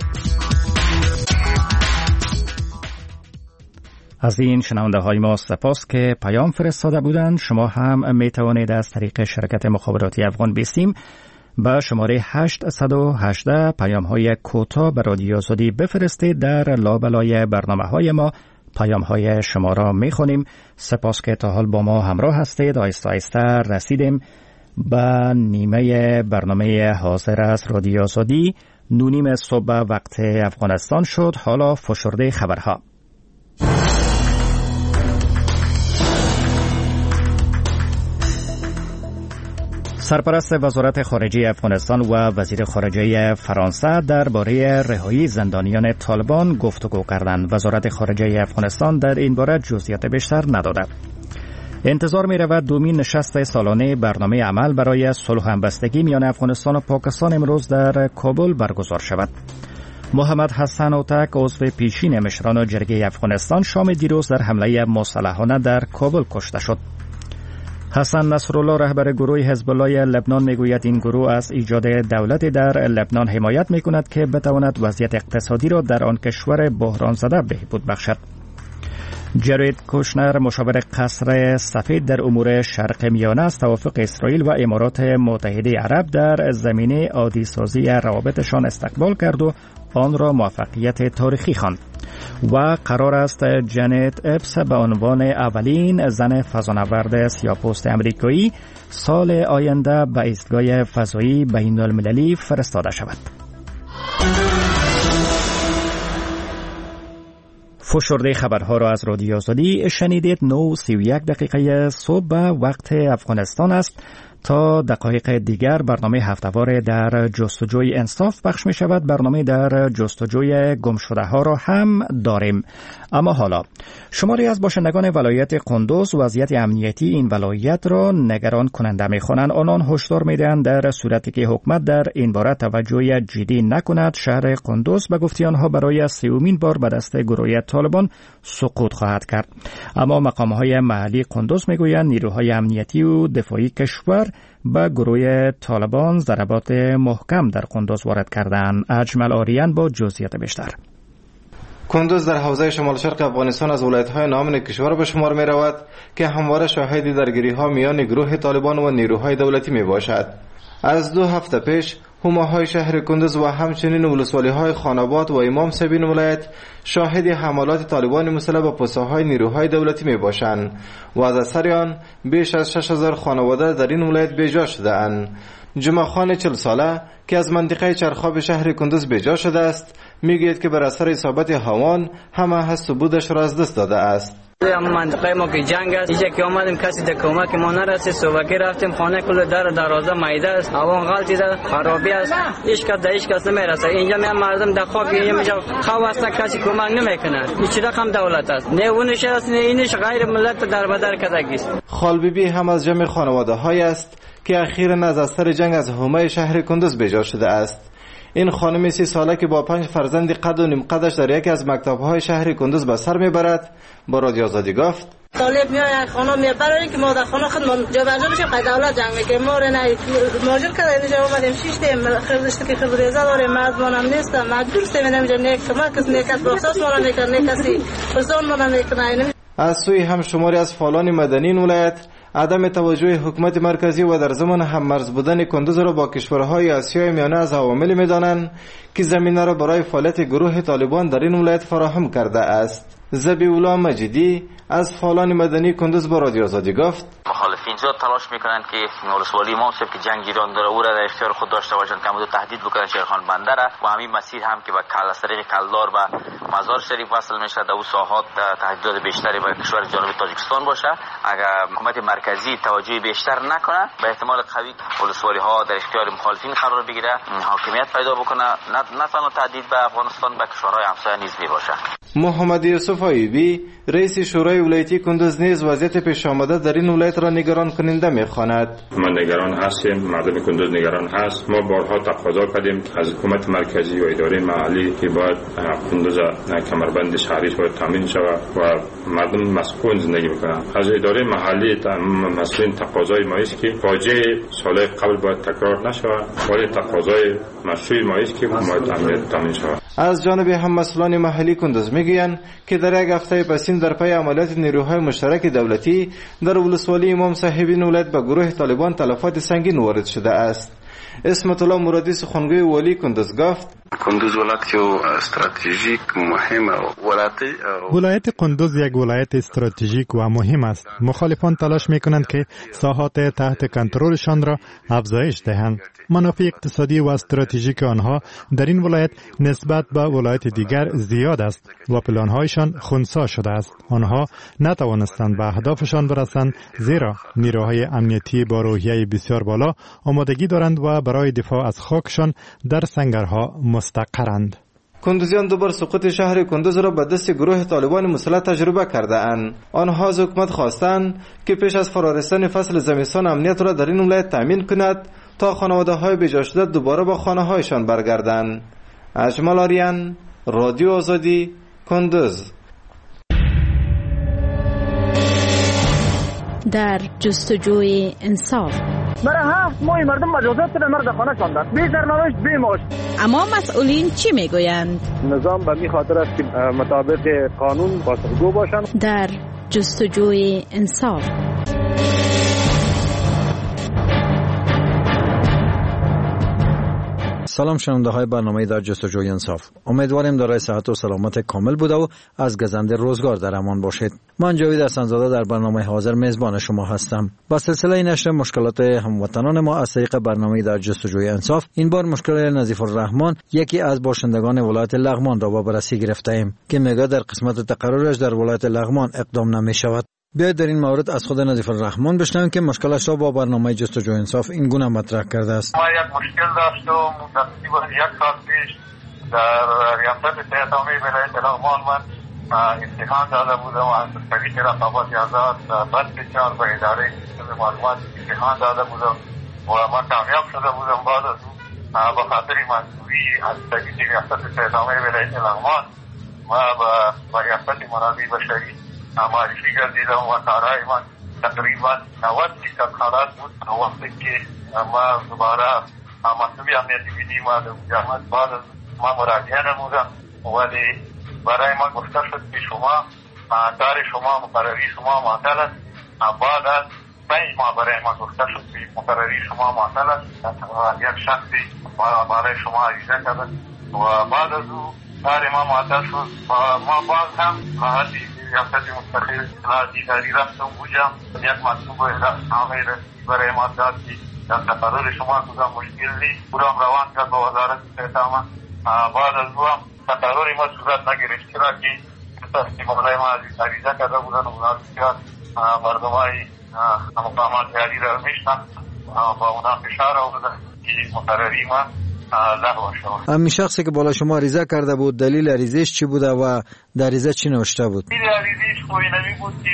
از این شنونده های ما سپاس که پیام فرستاده بودند. شما هم می توانید از طریق شرکت مخابراتی افغان بیسیم با شماره هشت یک هشت پیام های کوتاه به رادیو آزادی بفرستید. در لابلای برنامه های ما پیام های شما را می خونیم. سپاس که تا حال با ما همراه هستید. آیسته آیسته رسیدیم به نیمه برنامه حاضر است رادیو آزادی. نونیم صبح وقت افغانستان شد. حالا فشرده خبرها. سرپرست وزارت خارجه افغانستان و وزیر خارجه فرانسه درباره رهایی زندانیان طالبان گفتگو کردند. وزارت خارجه افغانستان در این باره جزئیات بیشتر نداده. انتظار می رود دومین نشست سالانه برنامه عمل برای صلح و همبستگی میان افغانستان و پاکستان امروز در کابل برگزار شود. محمد حسن اوتک عضو پیشین مشران جرگه افغانستان شام دیروز در حمله مسلحانه در کابل کشته شد. حسن نصرالله رهبر گروه حزب الله لبنان میگوید این گروه از ایجاد دولت در لبنان حمایت میکند که بتواند وضعیت اقتصادی را در آن کشور بحران زده بهبود بخشد. جرید کوشنر مشاور قصر سفید در امور شرق میانه از توافق اسرائیل و امارات متحده عرب در زمینه عادی سازی روابطشان استقبال کرد و آن را موفقیت تاریخی خواند. و قرار است جنت اپس به عنوان اولین زن فضانورد سیاه‌پوست آمریکایی سال آینده به ایستگاه فضایی بین المللی فرستاده شود. فشرده خبرها را از رادیو آزادی شنیدید. نه و سی و یک دقیقه صبح وقت افغانستان است. تا دقایق دیگر برنامه هفته‌وار در جستجوی انصاف پخش می شود. برنامه در جستجوی گمشده ها را هم داریم. اما حالا شماری از باشندگان ولایت قندوز وضعیت امنیتی این ولایت را نگران کننده می خوانند. آنان هشدار می دهند در صورتی که حکومت در این باره توجه جدی نکند شهر قندوز به گفته آنها برای سومین بار به دست گروه طالبان سقوط خواهد کرد. اما مقام‌های محلی قندوز می گویند نیروهای امنیتی و دفاعی کشور به گروه طالبان ضربات محکم در قندوز وارد کردند. اجمل آریان با جزئیات بیشتر. قندوز در حوزه شمال شرق افغانستان از ولایت‌های نامن کشور به شمار می رود که همواره شاهد درگیری‌ها میان گروه طالبان و نیروهای دولتی می باشد. از دو هفته پیش حومه‌های شهر قندوز و همچنین ولسوالی‌های خاناباد و امام سبین ولایت شاهد حملات طالبان مسلح به پوسته‌های نیروهای دولتی میباشند و از اثر آن بیش از شش هزار خانواده در این ولایت بیجا شده‌اند. جمعه خان چهل ساله که از منطقه چرخاب شهر قندوز بیجا شده است میگوید که بر اثر اصابت هوان همه هست و بودش را از دست داده است. اما منطقه ما که جنگ است اینجا که آمدیم کسی در کمک ما نرسید. صبحی رفتیم خانه کل در دروازه مایده است هوا غلطی ده خرابی است هیچ کس در هیچ کس نمیرسه. اینجا میام مردم در خواب اینجا خواب هستن کسی کمک نمیکنه. این چه رقم دولت است؟ نه اونش است نه اینش غیر ملت در بدر کدگی است. خالبیبی هم از جمع خانواده های است که اخیراً از اثر جنگ از حومه شهر قندوز بیجا شده است. این خانم سی ساله که با پنج فرزند قد و نیم قدش در یکی از مکتب‌های شهر قندوز به سر میبرد با رادیو آزادی گفت طالب میاد خانه میبره که ما در خانه خود جا بجا بشیم قید دولت جنگ میکنیم. ما رو نه ماجر کرده اینجا اومدیم شش تیم خیلیشت که خیلی ریزه داره مردمانم نیست مجبور سیم اینجا نیک کمک کس نیکت بخصاص ما رو میکنه نیکسی فرزان ما رو میکنه. از سوی هم شماری از فعالان مدنی این ولایت عدم توجه حکومت مرکزی و در زمان هم مرز بودن قندوز را با کشورهای آسیای میانه از عواملی میدانند که زمینه را برای فعالیت گروه طالبان در این ولایت فراهم کرده است. ذبیح‌الله مجیدی از فعالان مدنی قندوز با رادیو آزادی گفت مخالفین زیاد تلاش میکنند که ولسوالی منصف که جنگ ایران داره او را در اختیار خود داشته باشند که امروز تهدید بکنند شیرخان بندر و همین مسیر هم که به کل از طریق کلدار و مزار شریف وصل میشه در او ساحات تهدیدات بیشتری به کشور جنوبی تاجیکستان باشه. اگر حکومت مرکزی توجه بیشتر نکنه به احتمال قوی ولسوالی ها در اختیار مخالفین قرار بگیره حاکمیت پیدا بکنه نه تنها تهدید به افغانستان به کشورهای همسایه نیز میباشه. محمد یوسف ایوبی رئیس شورای ولایتی قندوز نیز وضعیت پیش آمده در این ولایت را نگران کننده می‌خواند. ما نگران هستیم، مردم قندوز نگران هست. ما بارها تقاضا کردیم از حکومت مرکزی و اداره محلی که باید قندوز کمربند شهری باید تامین شود و مردم مسکون زندگی بکنند. از اداره محلی مسئولین تقاضای ما است که فاجعه سال قبل باید تکرار نشود، ولی تقاضای مشروع ما است که باید امنیت تامین شود. از جانب هم مسئولان محلی قندوز میگویند که در یک هفته پسین در پی عملیات نیروهای مشترک دولتی در ولسوالی امام صاحبین ولایت به گروه طالبان تلفات سنگین وارد شده است. اسمت الله مرادی سخنگوی والی کندز گفت کندوز ولایت یو استراتژیک مهمه ولایت ولایت کندوز یک ولایت استراتژیک و مهم است. مخالفان تلاش میکنند که ساحات تحت کنترلشان را افزایش دهند. منافع اقتصادی و استراتژیک آنها در این ولایت نسبت به ولایت دیگر زیاد است و پلانهایشان خنثی شده است. آنها نتوانستند به اهدافشان برسند زیرا نیروهای امنیتی با روحیه بسیار بالا آمادگی دارند و برای دفاع از خاکشان در سنگرها مستقرند. کندوزیان دوبار سقوط شهر کندوز را به دست گروه طالبان مسلح تجربه کرده اند. آنها از حکومت خواستند که پیش از فرارسیدن فصل زمستان امنیت را در این ولایت تامین کند تا خانواده های بیجا شده دوباره به خانه هایشان برگردند. اجمل آریان، رادیو آزادی، کندوز. در جستجوی انصاف برای هفت ماه مردم مجازات به مرد خانه شاندند، بی سرنوشت بی معاش. اما مسئولین چی میگویند؟ نظام به می خاطر است که مطابق قانون پاسخگو باشند. در جستجوی انصاف. سلام شنونده های برنامه در جستجوی انصاف. امیدواریم دارای صحت و سلامت کامل بوده و از گزنده روزگار در امان باشید. من جاوید حسن‌زاده در برنامه حاضر میزبان شما هستم. با سلسله نشر مشکلات هموطنان ما از طریق برنامه در جستجوی انصاف، این بار مشکل نظیف الرحمن، یکی از باشندگان ولایت لغمان را با بررسی گرفته ایم که میگه در قسمت تقررش در ولایت لغمان اقدام نمی شود. بیاید در این مورد از خود نظیف الرحمن بشنویم که مشکلش را با برنامه جستجوی انصاف این گونه مطرح کرده است. ما یک مشکل داشتم تقریبا یک سال پیش در ریاست صحت عامه ولایت لغمان من امتحان داده بودم از طریق رقابت آزاد بس بسیار به اداره معلومات امتحان داده بودم و من کامیاب شده بودم. بعد از اون به خاطر منظوری از طریق ریاست صحت عامه ولایت لغمان ما به ریاست منابع بشری معرفی گردیدم و کارهای من تقریبا نود فیصد خلاص بود. وقتی که ما دوباره مسئول امنیتی بدیم و جامعه بعد از ما مراجعه نمودم ولی برای ما گفته شد که شما کار شما مقرری شما معطل است. بعد از پنج ماه برای ما گفته شد که مقرری شما معطل است. یک شخصی برای شما عریضه کرده و بعد از او کار ما معطل شد. ما باز هم حالی ریاست مستقل اطلاعاتی اداری رفتم بودم. یک مطلوب نامه برای ما داد که در تقرر شما کدام مشکل نیست. کدام روان کرد با وزارت صحت عامه. بعد از او هم تقرر ما صورت نگرفت چرا که استیمالای ما عریضه کرده بودن و اونا بسیار مردم های مقامات عالی را میشنن با اونا فشار آوردن که مقرری ما لغو شد. همین شخصی که بالا شما عریضه کرده بود دلیل عریضهش چی بوده و در عریضه چی نوشته بود؟ دلیل عریضهش خوی نمی بود که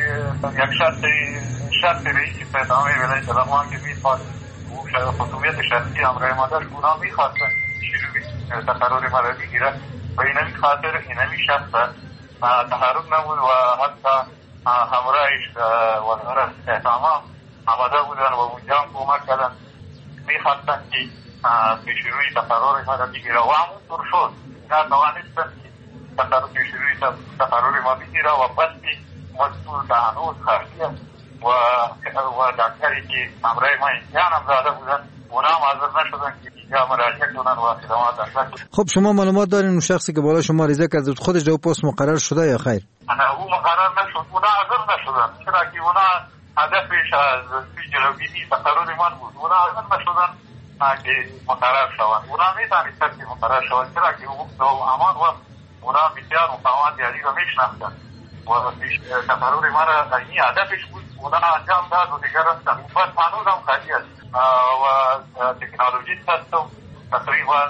یک شخص شخص رئیس صحت عامه ولایت لغمان که میخواست خصوصیت شخصی همراه ما داشت اونا میخواستن شروع تقرر ما را بگیرن و اینمی خاطر اینمی شخص تحرک نبود و حتی همراهش وزارت صحت عامه آمده بودن و اونجا هم کمک کردن میخواستن که به شروع تقرر ما را بگیره و همونطور شد. اینا توانستن که تقرر شروع تقرر ما بگیره و بس که مسئول تحنوز خارجی و و دکتری که همراه ما امتحان هم داده بودن اونا هم حاضر نشدن که اینجا مراجعه کنن و خدمات انجام. خب شما معلومات دارین اون شخصی که بالا شما عریضه کرده بود خودش در پست مقرر شده یا خیر؟ نه او مقرر نشد. اونا حاضر نشدن چرا که اونا هدفش از جلوگیری تقرر من بود. اونا حاضر نشدن که مقرر شوند. اونا میتونستن که مقرر شوند چرا که حقوق و امان و اونا بسیار مقامات عالی را میشناختن و تقرر ما را این هدفش بود. اونا انجام داد و دیگر هستن. بس هنوز هم خالی است و تکنولوژیست هستم تقریبا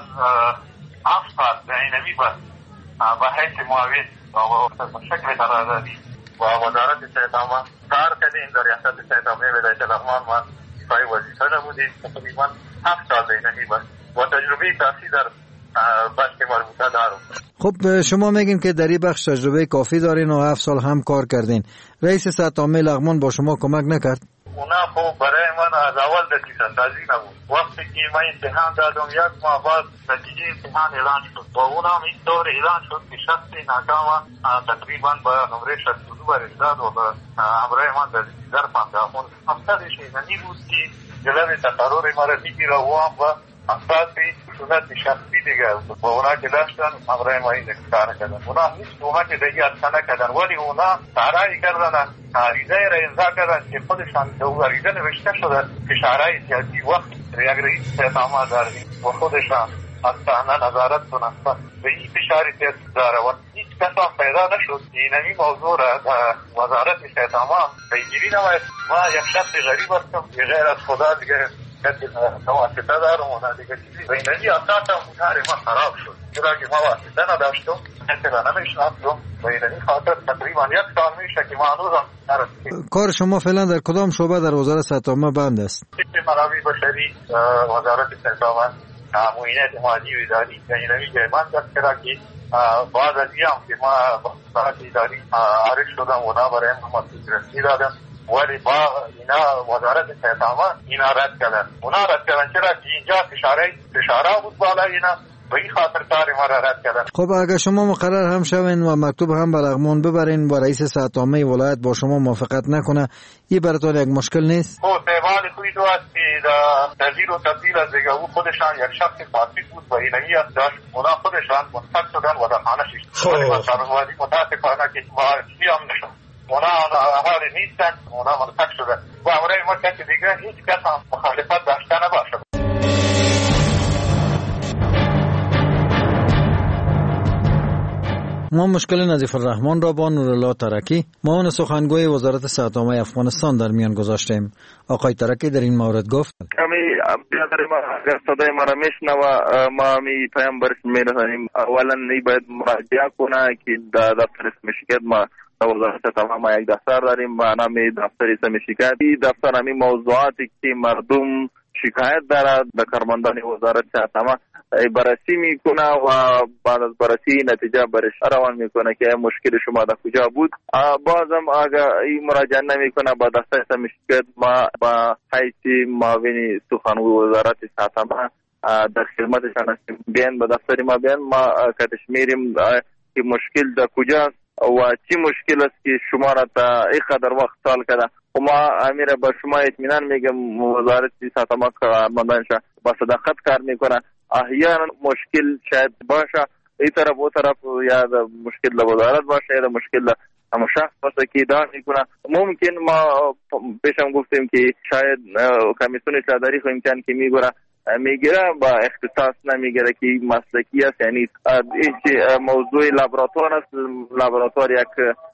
هفت سال در اینمی بس به حیث معاون و شکل قراردادی و وزارت صحت عامه کار کردیم. در ریاست صحت عامه ولایت لغمان ما پای وظیفه نبودیم. تقریبا هفت سال در اینمی بس و تجربه کافی در بخش مربوطه دارم. خب شما میگین که در این بخش تجربه کافی دارین و هفت سال هم کار کردین. رئیس صحت عامه لغمان با شما کمک نکرد؟ اونا خب برای من از اول دقیق اندازی نبود. وقتی که من امتحان دادم یک ماه بعد نتیجه امتحان اعلان شد و اونا هم این طور اعلان شد که شخص ناکام تقریبا به نمره شصت و دو برش داد و به همراه من در پنجاهمین مقصدش اینمی بود که جلوی تقرر ما را میگیره و هم و اساس سنت شخصی دیگه و اونا که داشتن همراه ما این کار کردن. اونا هیچ تومتی دیگه اصلا نکردن ولی اونا سرایی کردن عریضه را امضا کردن که خودشان دو عریضه نوشته شده که شهرهای سیاسی وقت یک رئیس استعدامه داریم و خودشان از صحنه نظارت کنند و این فشاری سیاسی داره و هیچ کس هم پیدا نشد که اینمی موضوع را وزارت استعدامه پیگیری نماید. ما یک شخص غریب هستم که غیر از خدا دیگه کسی واسطه دارم و دیگه چیزی و اینمی اساس هم کار ما خراب شد چرا که ما واسطه نداشتم کسی را نمیشناختم و اینمی خاطر تقریبا یک سال میشه که ما هنوزم نرسیدیم. کار شما فعلا در کدام شعبه در وزارت صحت عامه بند است؟ منابع بشری وزارت صحت عامه معاینات مالی و اداری اینمی که من دست کرا که بعد از این هم که ما وزارت اداری عارف شدم و نا برای ما رسی دادم ولی با اینا وزارت صحت عامه اینا رد کردن. اونا رد کردن چرا که اینجا فشاره فشاره بود بالا اینا و این خاطر کار ما را رد کردن. خب اگر شما مقرر هم شوین و مکتوب هم به لغمان ببرین و رئیس صحت عامه ولایت با شما موافقت نکنه این براتون یک مشکل نیست؟ خب پیمان توی دو است که تغییر و تبدیل از دیگه او خودشان یک شخص فاسد بود و اینمی است داشت اونا خودشان منتق شدن و در خانه شد ولی من سرزوادی متاسفانه که ما چی هم نشد اونا احال نیستن اونا منتق شدن و امره ما کسی دیگه هیچ کس هم مخالفت داشته نباشد. ما مشکل نظیف الرحمن را با نورالله ترکی معاون سخنگوی وزارت صحت عامه افغانستان در میان گذاشتیم. آقای ترکی در این مورد گفت امی بیادر ما اگر صدای ما را میشنوه ما امی پیامبرش میرسانیم اولا نی باید مراجعه کنه که در دفتر اسم شکایت ما وزارت صحت عامه یک دفتر داریم با نام دفتر اسم شکایت. این دفتر امی موضوعاتی که مردم شکایت دارد در کارمندان وزارت صحت عامه بررسی میکنه و بعد از بررسی نتیجه برش روان میکنه که مشکل شما در کجا بود. بازم اگر این مراجعه نمیکنه با دفتر مشکل ما با حیث معاون سخنگوی وزارت صحت عامه در خدمتشان هستیم. بیان به دفتر ما بیان ما کتش میریم که مشکل در کجا است و چی مشکل است که شما را تا اینقدر وقت سال کرده و ما امیر با شما اطمینان میگم وزارت صحت عامه کارمندانش با صداقت کار میکنه. احیانا مشکل شاید باشه این طرف و طرف یا مشکل وزارت باشه یا مشکل اما شخص باشه که ادعا میکنه. ممکن ما پیشم گفتیم که شاید کمیسیون اطلاع‌داری خو امکان که میگوره میگیره با اختصاص نمیگیره که مسلکی است. یعنی این موضوع لابراتوار است. لابراتوار یک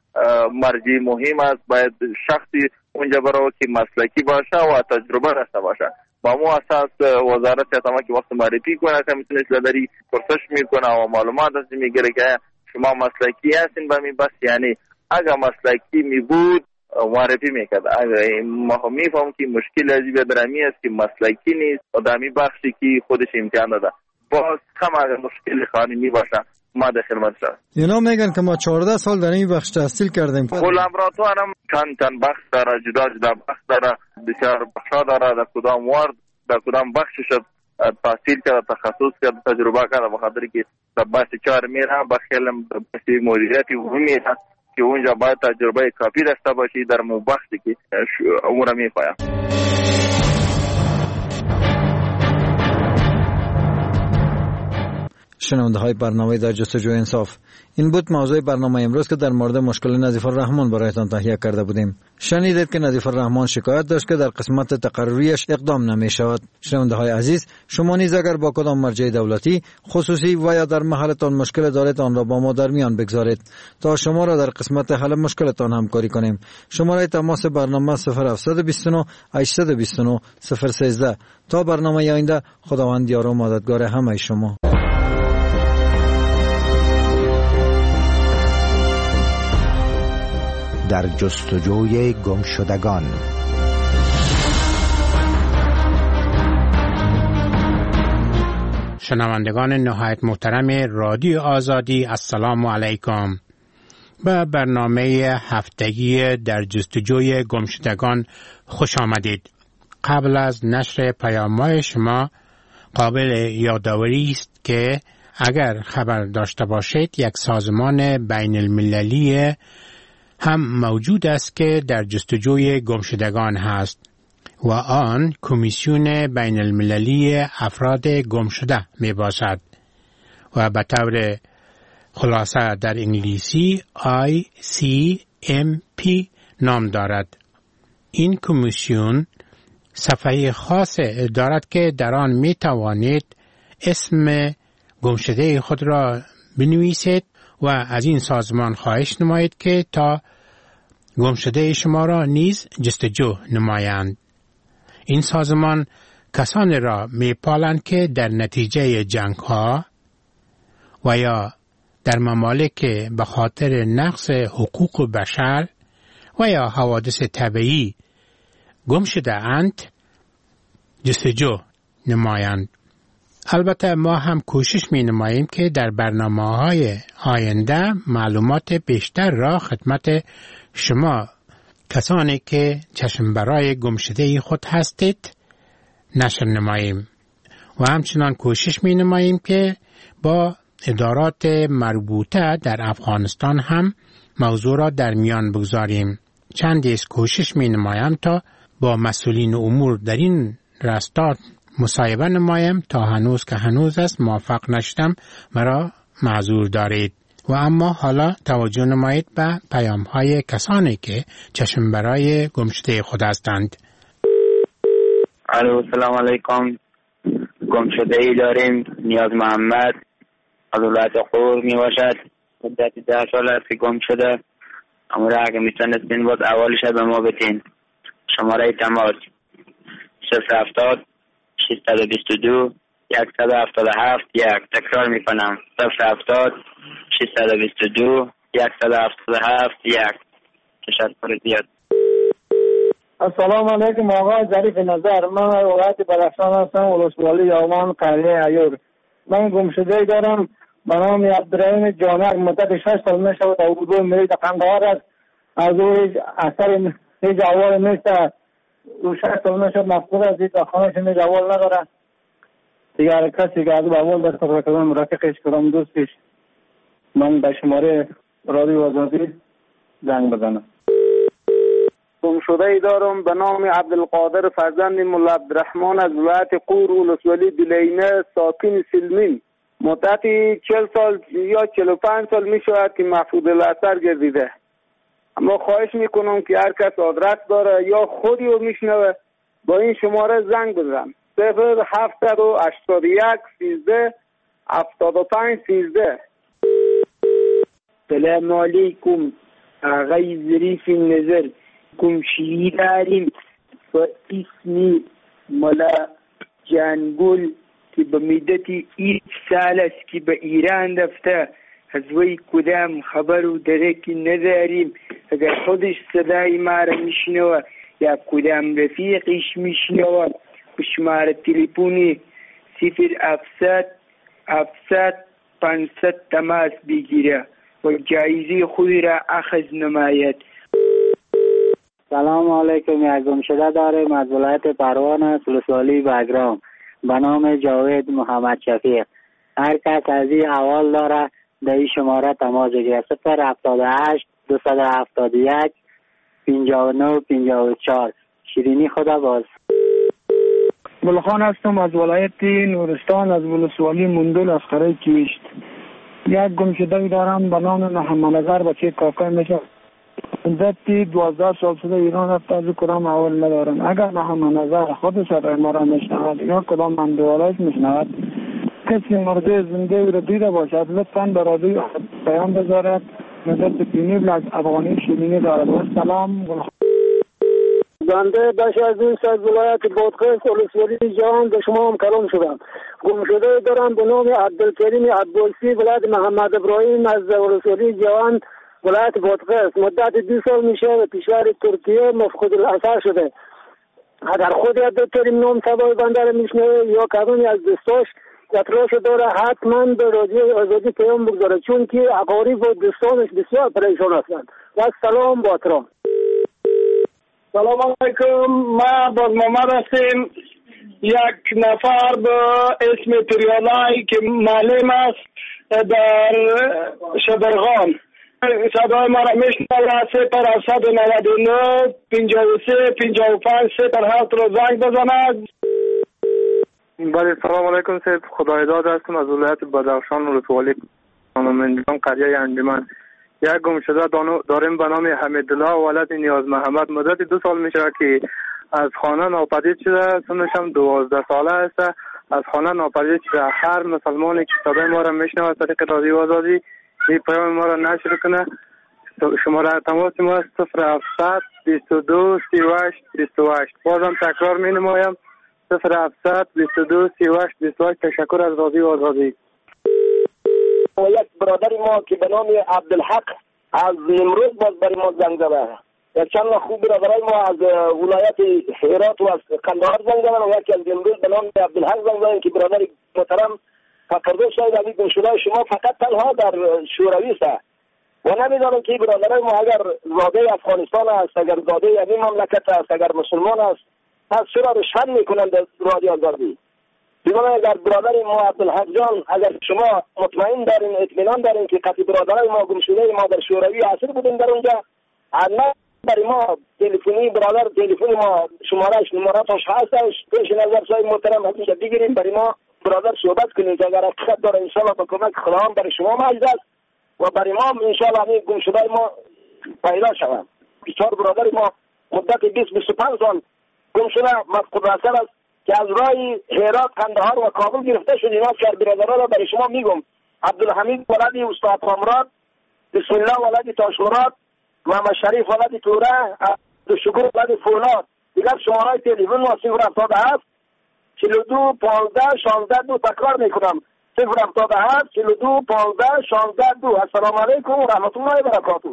مرجع مهم است. باید شخصی اونجا برای که مسلکی باشه و تجربه داشته باشه. با مو اساس وزارت صحت عامه که وقت معرفی کنه کمیسیون اطلاع‌داری پرسش میکنه و معلومات از میگیره که شما مسلکی هستین با می بس. یعنی اگر مسلکی می بود معرفی میکرد. اگر ما میفهم که مشکل عجیب درمی است که مسلکی نیست و دمی بخشی که خودش امتحان داده باز هم اگر مشکل قانونی باشه ما در خدمت شد. اینا میگن که ما چهارده سال در این بخش تحصیل کردیم. لابراتوار هم چند چند بخش داره جدا جدا بخش داره بسیار بخشا داره در کدام وارد در کدام بخشش تحصیل کرده تخصص کرده تجربه کرده بخاطر که در بخش چهار میره بخیل بخش مدیریتی عمومی هست که اونجا باید تجربه کافی داشته باشی در مو بخشی که اون را میخوایم. شنونده های برنامه در جستجوی انصاف، این بود موضوع برنامه امروز که در مورد مشکل نظیف الرحمن برایتان تهیه کرده بودیم. شنیدید که نظیف الرحمن شکایت داشت که در قسمت تقرریش اقدام نمی شود. شنونده های عزیز، شما نیز اگر با کدام مرجع دولتی خصوصی و یا در محلتان مشکل دارید آن را با ما در میان بگذارید تا شما را در قسمت حل مشکلتان همکاری کنیم. شماره تماس برنامه صفر هفت دو نه هشت دو نه صفر یک سه. تا برنامه آینده، خداوند یار و مددگار همه شما. در جستجوی گمشدگان. شنوندگان نهایت محترم رادیو آزادی، السلام علیکم. به برنامه هفتگی در جستجوی گمشدگان خوش آمدید. قبل از نشر پیام‌های شما قابل یادآوری است که اگر خبر داشته باشید یک سازمان بین المللی هم موجود است که در جستجوی گمشدگان هست و آن کمیسیون بین المللی افراد گم شده می باشد و به طور خلاصه در انگلیسی آی سی ام پی نام دارد. این کمیسیون صفحه خاص دارد که در آن می توانید اسم گمشده خود را بنویسید و از این سازمان خواهش نمایید که تا گمشده شما را نیز جستجو نمایند. این سازمان کسانی را می پالند که در نتیجه جنگ ها و یا در ممالک به خاطر نقض حقوق بشر و یا حوادث طبیعی گم شده اند جستجو نمایند. البته ما هم کوشش می نماییم که در برنامه های آینده معلومات بیشتر را خدمت شما کسانی که چشم برای گم شده خود هستید نشر نماییم و همچنان کوشش می نماییم که با ادارات مربوطه در افغانستان هم موضوع را در میان بگذاریم. چند از کوشش می نمایم تا با مسئولین امور در این راستا مصاحبه نمایم تا هنوز که هنوز است موفق نشدم مرا معذور دارید. و اما حالا توجه نمایید به پیام های کسانی که چشم برای گمشده خود هستند. الو سلام علیکم. گمشده ای داریم نیاز محمد از ولایت قور می باشد. مدت ده سال است که گم شده. امور اگه میتونستین باز اولش به ما بتین. شماره تماس صفر هفتاد ششصد و بیست و دو صد و هفتاد و هفت یک. تکرار میکنم صفر هفتاد ششصد و بیست و دو صد و هفتاد و هفت یک. تشکر زیاد. السلام علیکم آقای ظریف نظر. من ولایت بدخشان هستم، ولسوالی یومان قریه ایور. من گمشده دارم به نام عبدالرحیم جانک. مدت شش سال میشود اردو میرید قندهار است. از او اثر هیچ احوال نیست. او شش سال میشود مفقود است. هیچ خانهش هیچ احوال نداره. دیگر کسی که از او احوال دست خبر کردم رفیقش کردم دوستش. من به شماره رادیو آزادی زنگ بزنم. گمشده ای دارم به نام عبدالقادر فرزند مولا عبدالرحمن از ولایت قور ولسوالی دلینه ساکن سلمین. مدتی چهل سال یا چهل و پنج سال می شود که مفقود الاثر گردیده. اما خواهش میکنم که هر کس آدرس داره یا خودی رو میشنوه با این شماره زنگ بزن. صفر هفتصد و هشتاد و یک سیزده هفتاد و پنج سیزده. سلام علیکم آقای ظریف نظر. گمشده داریم با اسم مولا جانگل که به مدت یک سال است که به ایران رفته. از وی کدام خبر و درکی نداریم. اگر خودش صدای ما را میشنوه یا کدام رفیقش میشنوه به شماره تلفنی صفر هفتصد هفتصد پانصد تماس بگیره و جایزه خود را اخذ نماید. سلام علیکم. یک گمشده داریم از ولایت پروان است، ولسوالی بگرام به نام جاوید محمد شفیق. هر کس از این احوال داره در این شماره تماس بگیره. صفر هفتاد و هشت دویست و هفتاد و یک پنجاه و نه پنجاه و چهار. شیرینی خدا باز. گلخان هستم از ولایت نورستان از ولسوالی مندل از خرای کیشت. یک گمشده دارم به نام محمد نظر بچه کاکای میشه. مدتی دوازده سال شده ایران رفته. از کدام اول ندارم. اگر محمد نظر خود صدای ما را میشنود یا کدام من دوالایش میشنود کسی مرده زنده را دیده باشد لطفاً به رادیو پیام بذارد. مدت پینیبل از افغانی شیرینی دارد. و سلام. بنده بخش از این از ولایت بادغیس ولسوالی جهان به شما هم کلام شدم. گمشده دارم به نام عبدالکریم عبدالسی ولایت محمد ابراهیم از ولسوالی جهان ولایت بادغیس. مدت دو سال میشه به کشور ترکیه مفقود الاثر شده. اگر خود عبدالکریم نام سبای بنده را میشنوه یا کدومی از دوستاش اطلاعش داره حتما به رادیو آزادی پیام بگذاره چون که اقارب و دوستانش بسیار پریشان هستند. و سلام با احترام. سلام علیکم. ما باز محمد هستیم. یک نفر به اسم تریالای که معلم است در شبرغان صدای ما را میشنوید صفر هفتصد و نود و نه پنجاه و سه پنجاه و پنج صفر هفت رو زنگ بزند. بله سلام علیکم سید خدایداد هستم از ولایت بدخشان ولسوالی قانونمندان قریه انجمن. یک گمشده داریم به نام حمیدالله ولد نیاز محمد. مدت دو سال میشه که از خانه ناپدید شده. سنش هم دوازده ساله است. از خانه ناپدید شده. هر مسلمانی که صدای ما را میشنوه طریق رادیو آزادی این پیام ما را نشر کنه. شماره تماس ما صفر هفتصد بیست و دو سی و هشت بیست و هشت. بازم تکرار می نمایم صفر هفتصد بیست و دو سی و هشت بیست و هشت. تشکر از رادیو آزادی. یک برادر ما که به نام عبدالحق از نمرود باز برای ما زنگ زده. یک چند خوب برادرای ما از ولایت هرات و از قندهار زنگ زدن و یکی از نمرود به نام عبدالحق زنگ زدن که برادر محترم فکردو شاید علی گمشده شما فقط تنها در شوروی است و نمیدانم که برادرای ما اگر زاده افغانستان است، اگر زاده این مملکت است، اگر مسلمان است، پس چرا رشوه میکنند در رادیو آزادی؟ دیگه اگر برادر ما عبدالحق جان اگر شما مطمئن دارین اطمینان دارین که قطعی برادرای ما گمشده ما در شوروی اسیر بودن در اونجا، حتما برای ما تلفنی برادر تلفن ما شمارهش نمراتش هستش پیش نظر صاحب محترم همیشه بگیریم برای ما برادر صحبت کنید که اگر حقیقت داره انشاءالله با کمک خداوند برای شما مجد است و برای ما انشاءالله همین گمشده ما پیدا شوند. بیچار برادر ما مدت بیست بیست و پنج سال گمشده مفقود اثر است که از راه هرات قندهار و کابل گرفته شد. اینا چهار برادرها را برای شما میگم: عبدالحمید ولدی استاد کامراد، بسم الله ولدی تاشمراد، محمد شریف ولدی توره، عبدالشکر ولدی فولاد. دیگر شماره تلفن ما صفر هفتاد و هفت چهل و دو پانزده شانزده دو. تکرار میکنم صفر هفتاد و هفت چهل و دو پانزده شانزده دو. السلام علیکم و رحمت الله و برکاته.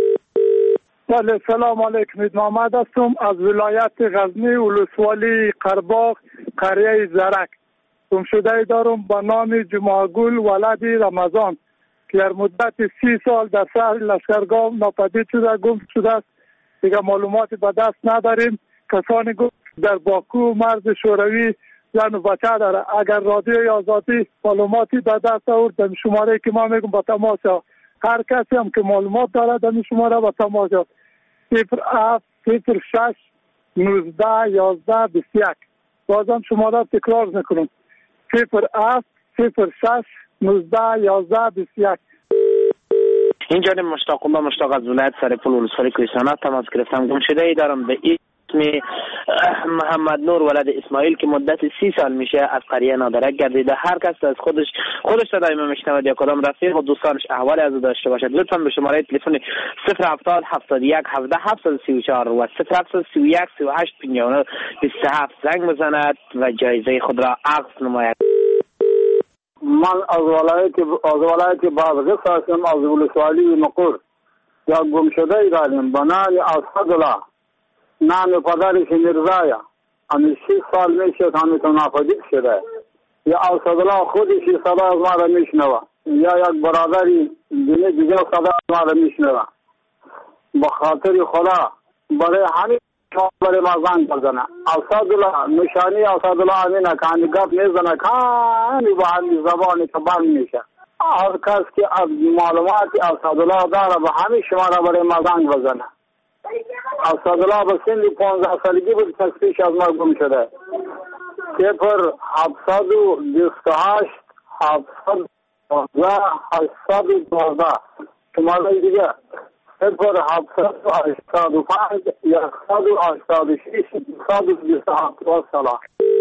بله سلام علیکم. محمد هستم از ولایت غزنی ولسوالی قرباغ قریه زرک. گمشده دارم به نام جمعه‌گل ولدی رمضان که در مدت سی سال در شهر لشکرگاه ناپدید شده گم شده است. دیگه معلوماتی به دست نداریم. کسانی گفت در باکو مرز شوروی زن و بچه داره. اگر رادیوی آزادی معلوماتی به دست آورد در شماره که ما میگم با تماس هر کسی هم که معلومات داره در شماره با تماس صفر هفت صفر شش نوزده یازده بیست و یک. بازم شماره تکرار میکنم صفر هفت صفر شش نوزده یازده بیست و یک. اینجا مشتاق الله مشتاق از ولایت سرپل ولسوالی کوهستان تماس گرفتم. گمشده ای دارم به اسم محمد نور ولد اسماعیل که مدت سی سال میشه از قریه نادرک گردیده. هر کس از خودش خودش صدای ما میشنود یا کدام رفیق و دوستانش احوال از داشته باشد لطفا به شماره تلفن صفر هفتاد هفتاد و یک هفده هفتصد و سی و چهار و صفر هفتصد و سی و یک سی و هشت پنجاه و نه بیست و هفت زنگ بزند و جایزه خود را عقد نماید. من از ولایت از ولایت بازرس هستم از ولسوالی مقر. یا گمشده ای داریم به نام اسدالله، نام پدرش میرزایا. همین شش سال میشه همین ناپدید شده. یا اسدالله خودش صدا از ما را میشنوه یا یک برادری دیگه دیگه صدا از ما را میشنوه. به خاطر خدا برای همین شما برای ما زنگ بزنه. اسدالله نشانی اسدالله امینه که همی گپ میزنه که همی با همی زبانی که بند میشه. هر کس که از معلوماتی اسدالله داره به همین شما را برای ما زنگ بزنه. اسدالله به سن پانزده سالگی بود که پیش از ما گم شده. صفر هفتصد و بیست و هشت هفتصد و دوازده هشتصد و دوازده. شماره دیگه صفر هفتصد و هشتاد و پنج یکصد و هشتاد و شش صد و بیست و هفت. و سلام.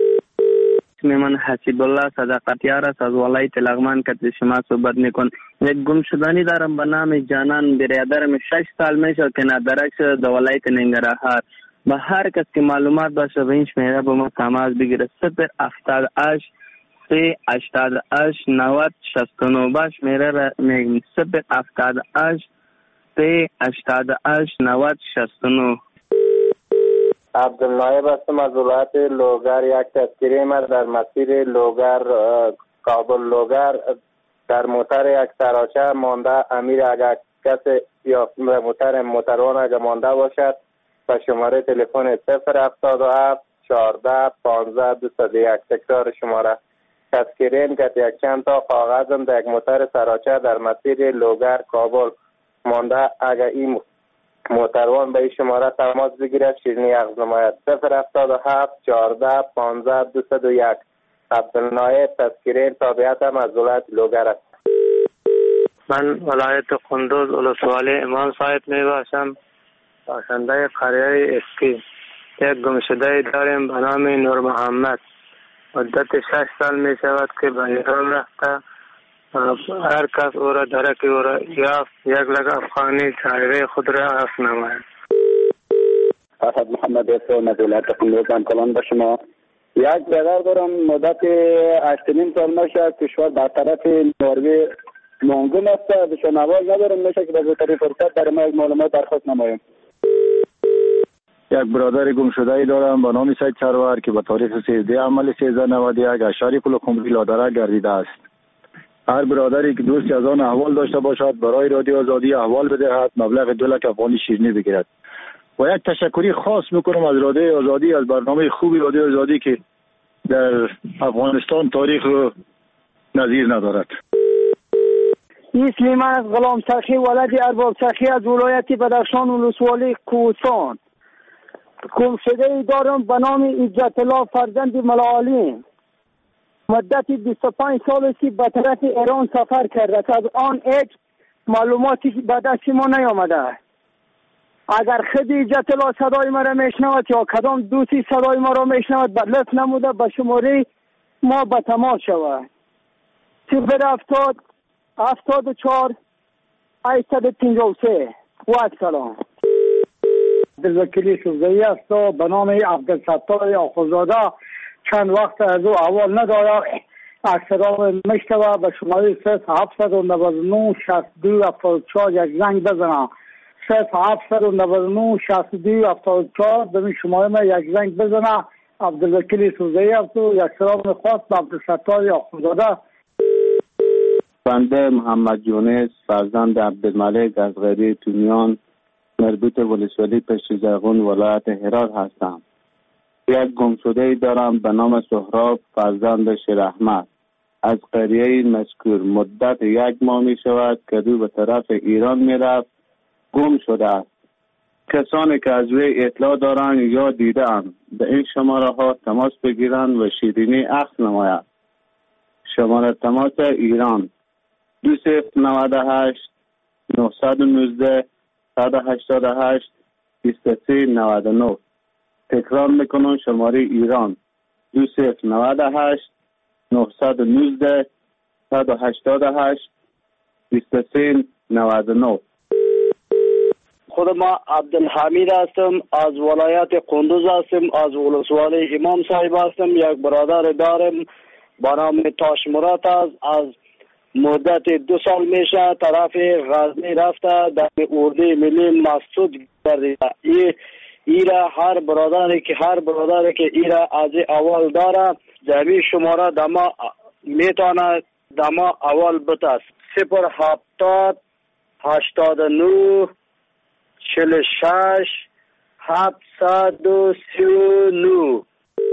من حسیب الله صداقتیار است از ولایت لغمان که شما صحبت میکن. یک گمشدگی دارم به نام جانان برادرم شش سال میشه که نادرک شده در ولایت ننگرهار. به هر کس که معلومات باشه به این شماره با ما تماس بگیره صفر هفتاد و هشت سه هشتاد و هشت نود شصت و نه. با شماره را میگم صفر هفتاد و هشت سه هشتاد و هشت نود شصت و نه. عبدالنایب هستم از ولایت لوگر. یک تذکیره ما در مسیر لوگر کابل لوگر در موتر یک سراچه مانده. امیر اگر کسی یا موتر موتروان اگر مانده باشد و شماره تلفن صفر هفتاد و هفت چهارده پانزده دویست و یک. تکرار شماره تذکیره این که یک چند تا کاغذم در یک موتر سراچه در مسیر لوگر کابل مانده اگر این محتروان به این شماره تماس بگیرد شیرینی عقض نماید. صفر هفتاد و هفت چهارده پانزده دویست و یک. عبدالنایب تذکیره تابعیتم از ولایت لوگر است. من ولایت قندوز ولسوالی امام صاحب می باشم. باشنده قریه اسکی. یک گمشده داریم به نام نور محمد. مدت شش سال می شود که به ایران رفته. هر کس او را درک او را یافت یک لک افغانی چاره خود را عفت نماید. اسد محمد اسلام از ولایت قندوز کلان به شما. یک برادر دارم مدت هشت نیم سال میشه کشور در طرف نروژ مانگون است. بهشون آواز ندارم میشه که به زودترین فرصت در ما یک معلومات درخواست نمایم. یک برادر گم شده ای دارم به نام سید سرور که به تاریخ سیزده عمل سیزده نود و یک اشاری کل خمری لادره گردیده است. هر برادری که دوستی از آن احوال داشته باشد برای رادیو آزادی احوال بدهد مبلغ دو لک افغانی شیرینی بگیرد. و یک تشکری خاص میکنم از رادیو آزادی، از برنامه خوبی رادیو آزادی که در افغانستان تاریخ رو نظیر ندارد. اسم من از غلام سخی ولد ارباب سخی از ولایت بدخشان ولسوالی کوهستان. گم شده ای دارم به نام عزت الله فرزند ملاعلی. مدت بیست و پنج سال است که به طرف ایران سفر کرده. از آن هیچ معلوماتی به دست ما نیامده. اگر خود عزت الله صدای ما را میشنود یا کدام دوستی صدای ما را میشنود به لطف نموده به شماره ما به تماس شود. صفر هفتاد هفتاد و چهار هشتصد و پنجاه و سه. و سلام. عبدالوکیل سوزایی است و به نام عبدالستار آخوزاده. چند وقت از او اول نداره اکثرا میشتوه به شماره صفر هفتصد و نود و نه شصت و دو هفتاد و چهار یک زنگ بزنه. صفر هفتصد و نود و نه شصت و دو هفتاد و چهار به این شماره ما یک زنگ بزنه. عبدالوکیل سوزایی است و یک سلام خاص به عبدالستار آخوزاده. بنده محمد یونس فرزند عبدالملک از غیری تونیان مربوط ولسوالی پشت زرغون ولایت هرات هستم. یک گمشده ای دارم به نام سهراب فرزند شیر احمد از قریه مذکور. مدت یک ماه می شود که دو به طرف ایران می رفت گم شده است. کسانی که از وی اطلاع دارند یا دیدند به این شماره ها تماس بگیرند و شیرینی عقد نماید. شماره تماس ایران دو صفر نود و هشت نهصد و نوزده صد و هشتاد و هشت بیست و سه نود و نه. تکرار میکنم شماره ایران دو صفر نود و هشت نهصد و نوزده صد و هشتاد و هشت بیست و سه نود و نه. خود ما عبدالحمید هستم از ولایت قندوز هستم، از ولسوالی امام صاحب هستم. یک برادر دارم با نام تاش مراد است. از مدت دو سال میشه طرف غزنی رفته در اردوی ملی مسعود گردیده. ای ایرا هر برادری که هر برادری که ایرا از اول داره جمعی شماره دما میتونه دما اول بتاست. صفر هفتاد هشتاد و نه چل شش هفتصد و سی و نه.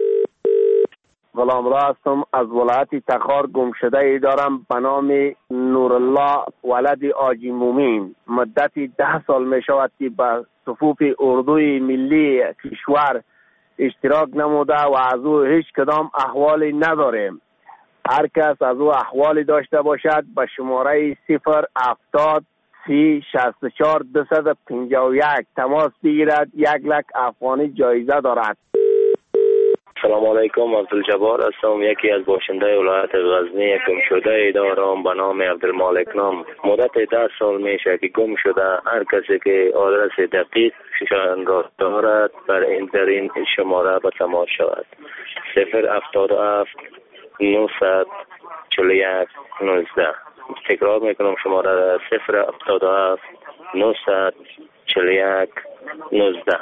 غلام را هستم از ولایت تخار. گم شده ای دارم به نام نورالله ولد آجی مومین. مدتی ده سال می شود که به صفوف اردوی ملی کشور اشتراک نموده و از او هیچ کدام احوالی نداریم. هر کس از او احوالی داشته باشد به شماره صفر هفتاد سی شصت و چهار دویست و پنجاه و یک تماس بگیرد. یک لک افغانی جایزه دارد. سلام علیکم، عبدالجبار هستم، یکی از باشنده ولایت غزنی. یک گم شده ای دارم به نام عبدالمالک نام. مدت ده سال میشه که گم شده. هر کسی که آدرس دقیق شان را دارد بر این در این شماره به تماس شود. صفر هفتاد و هفت نهصد چهل و یک نوزده. تکرار میکنم شماره صفر هفتاد و هفت نهصد چهل و یک نوزده.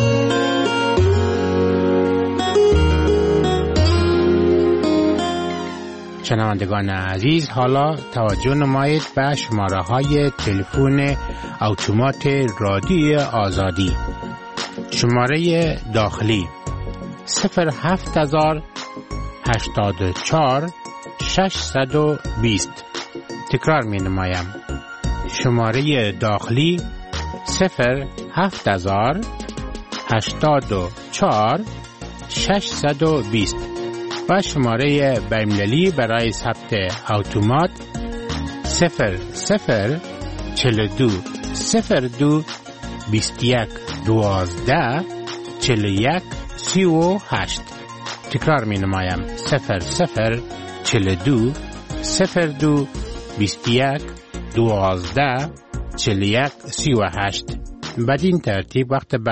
شنوندگان عزیز، حالا توجه نمایید به شماره های تلفن اتومات رادیو آزادی. شماره داخلی صفر هفت هزار هشتاد و چهار ششصد و بیست. تکرار می نمایم شماره داخلی صفر هفت هزار هشتاد و چهار ششصد و بیست و شماره بین‌المللی برای ثبت اتومات صفر صفر چهل و دو صفر دو بیست و یک دوازده چهل و یک سی و هشت. تکرار می نمایم صفر صفر چهل و دو صفر دو بیست و یک دوازده چهل و یک سی و هشت. بدین ترتیب وقت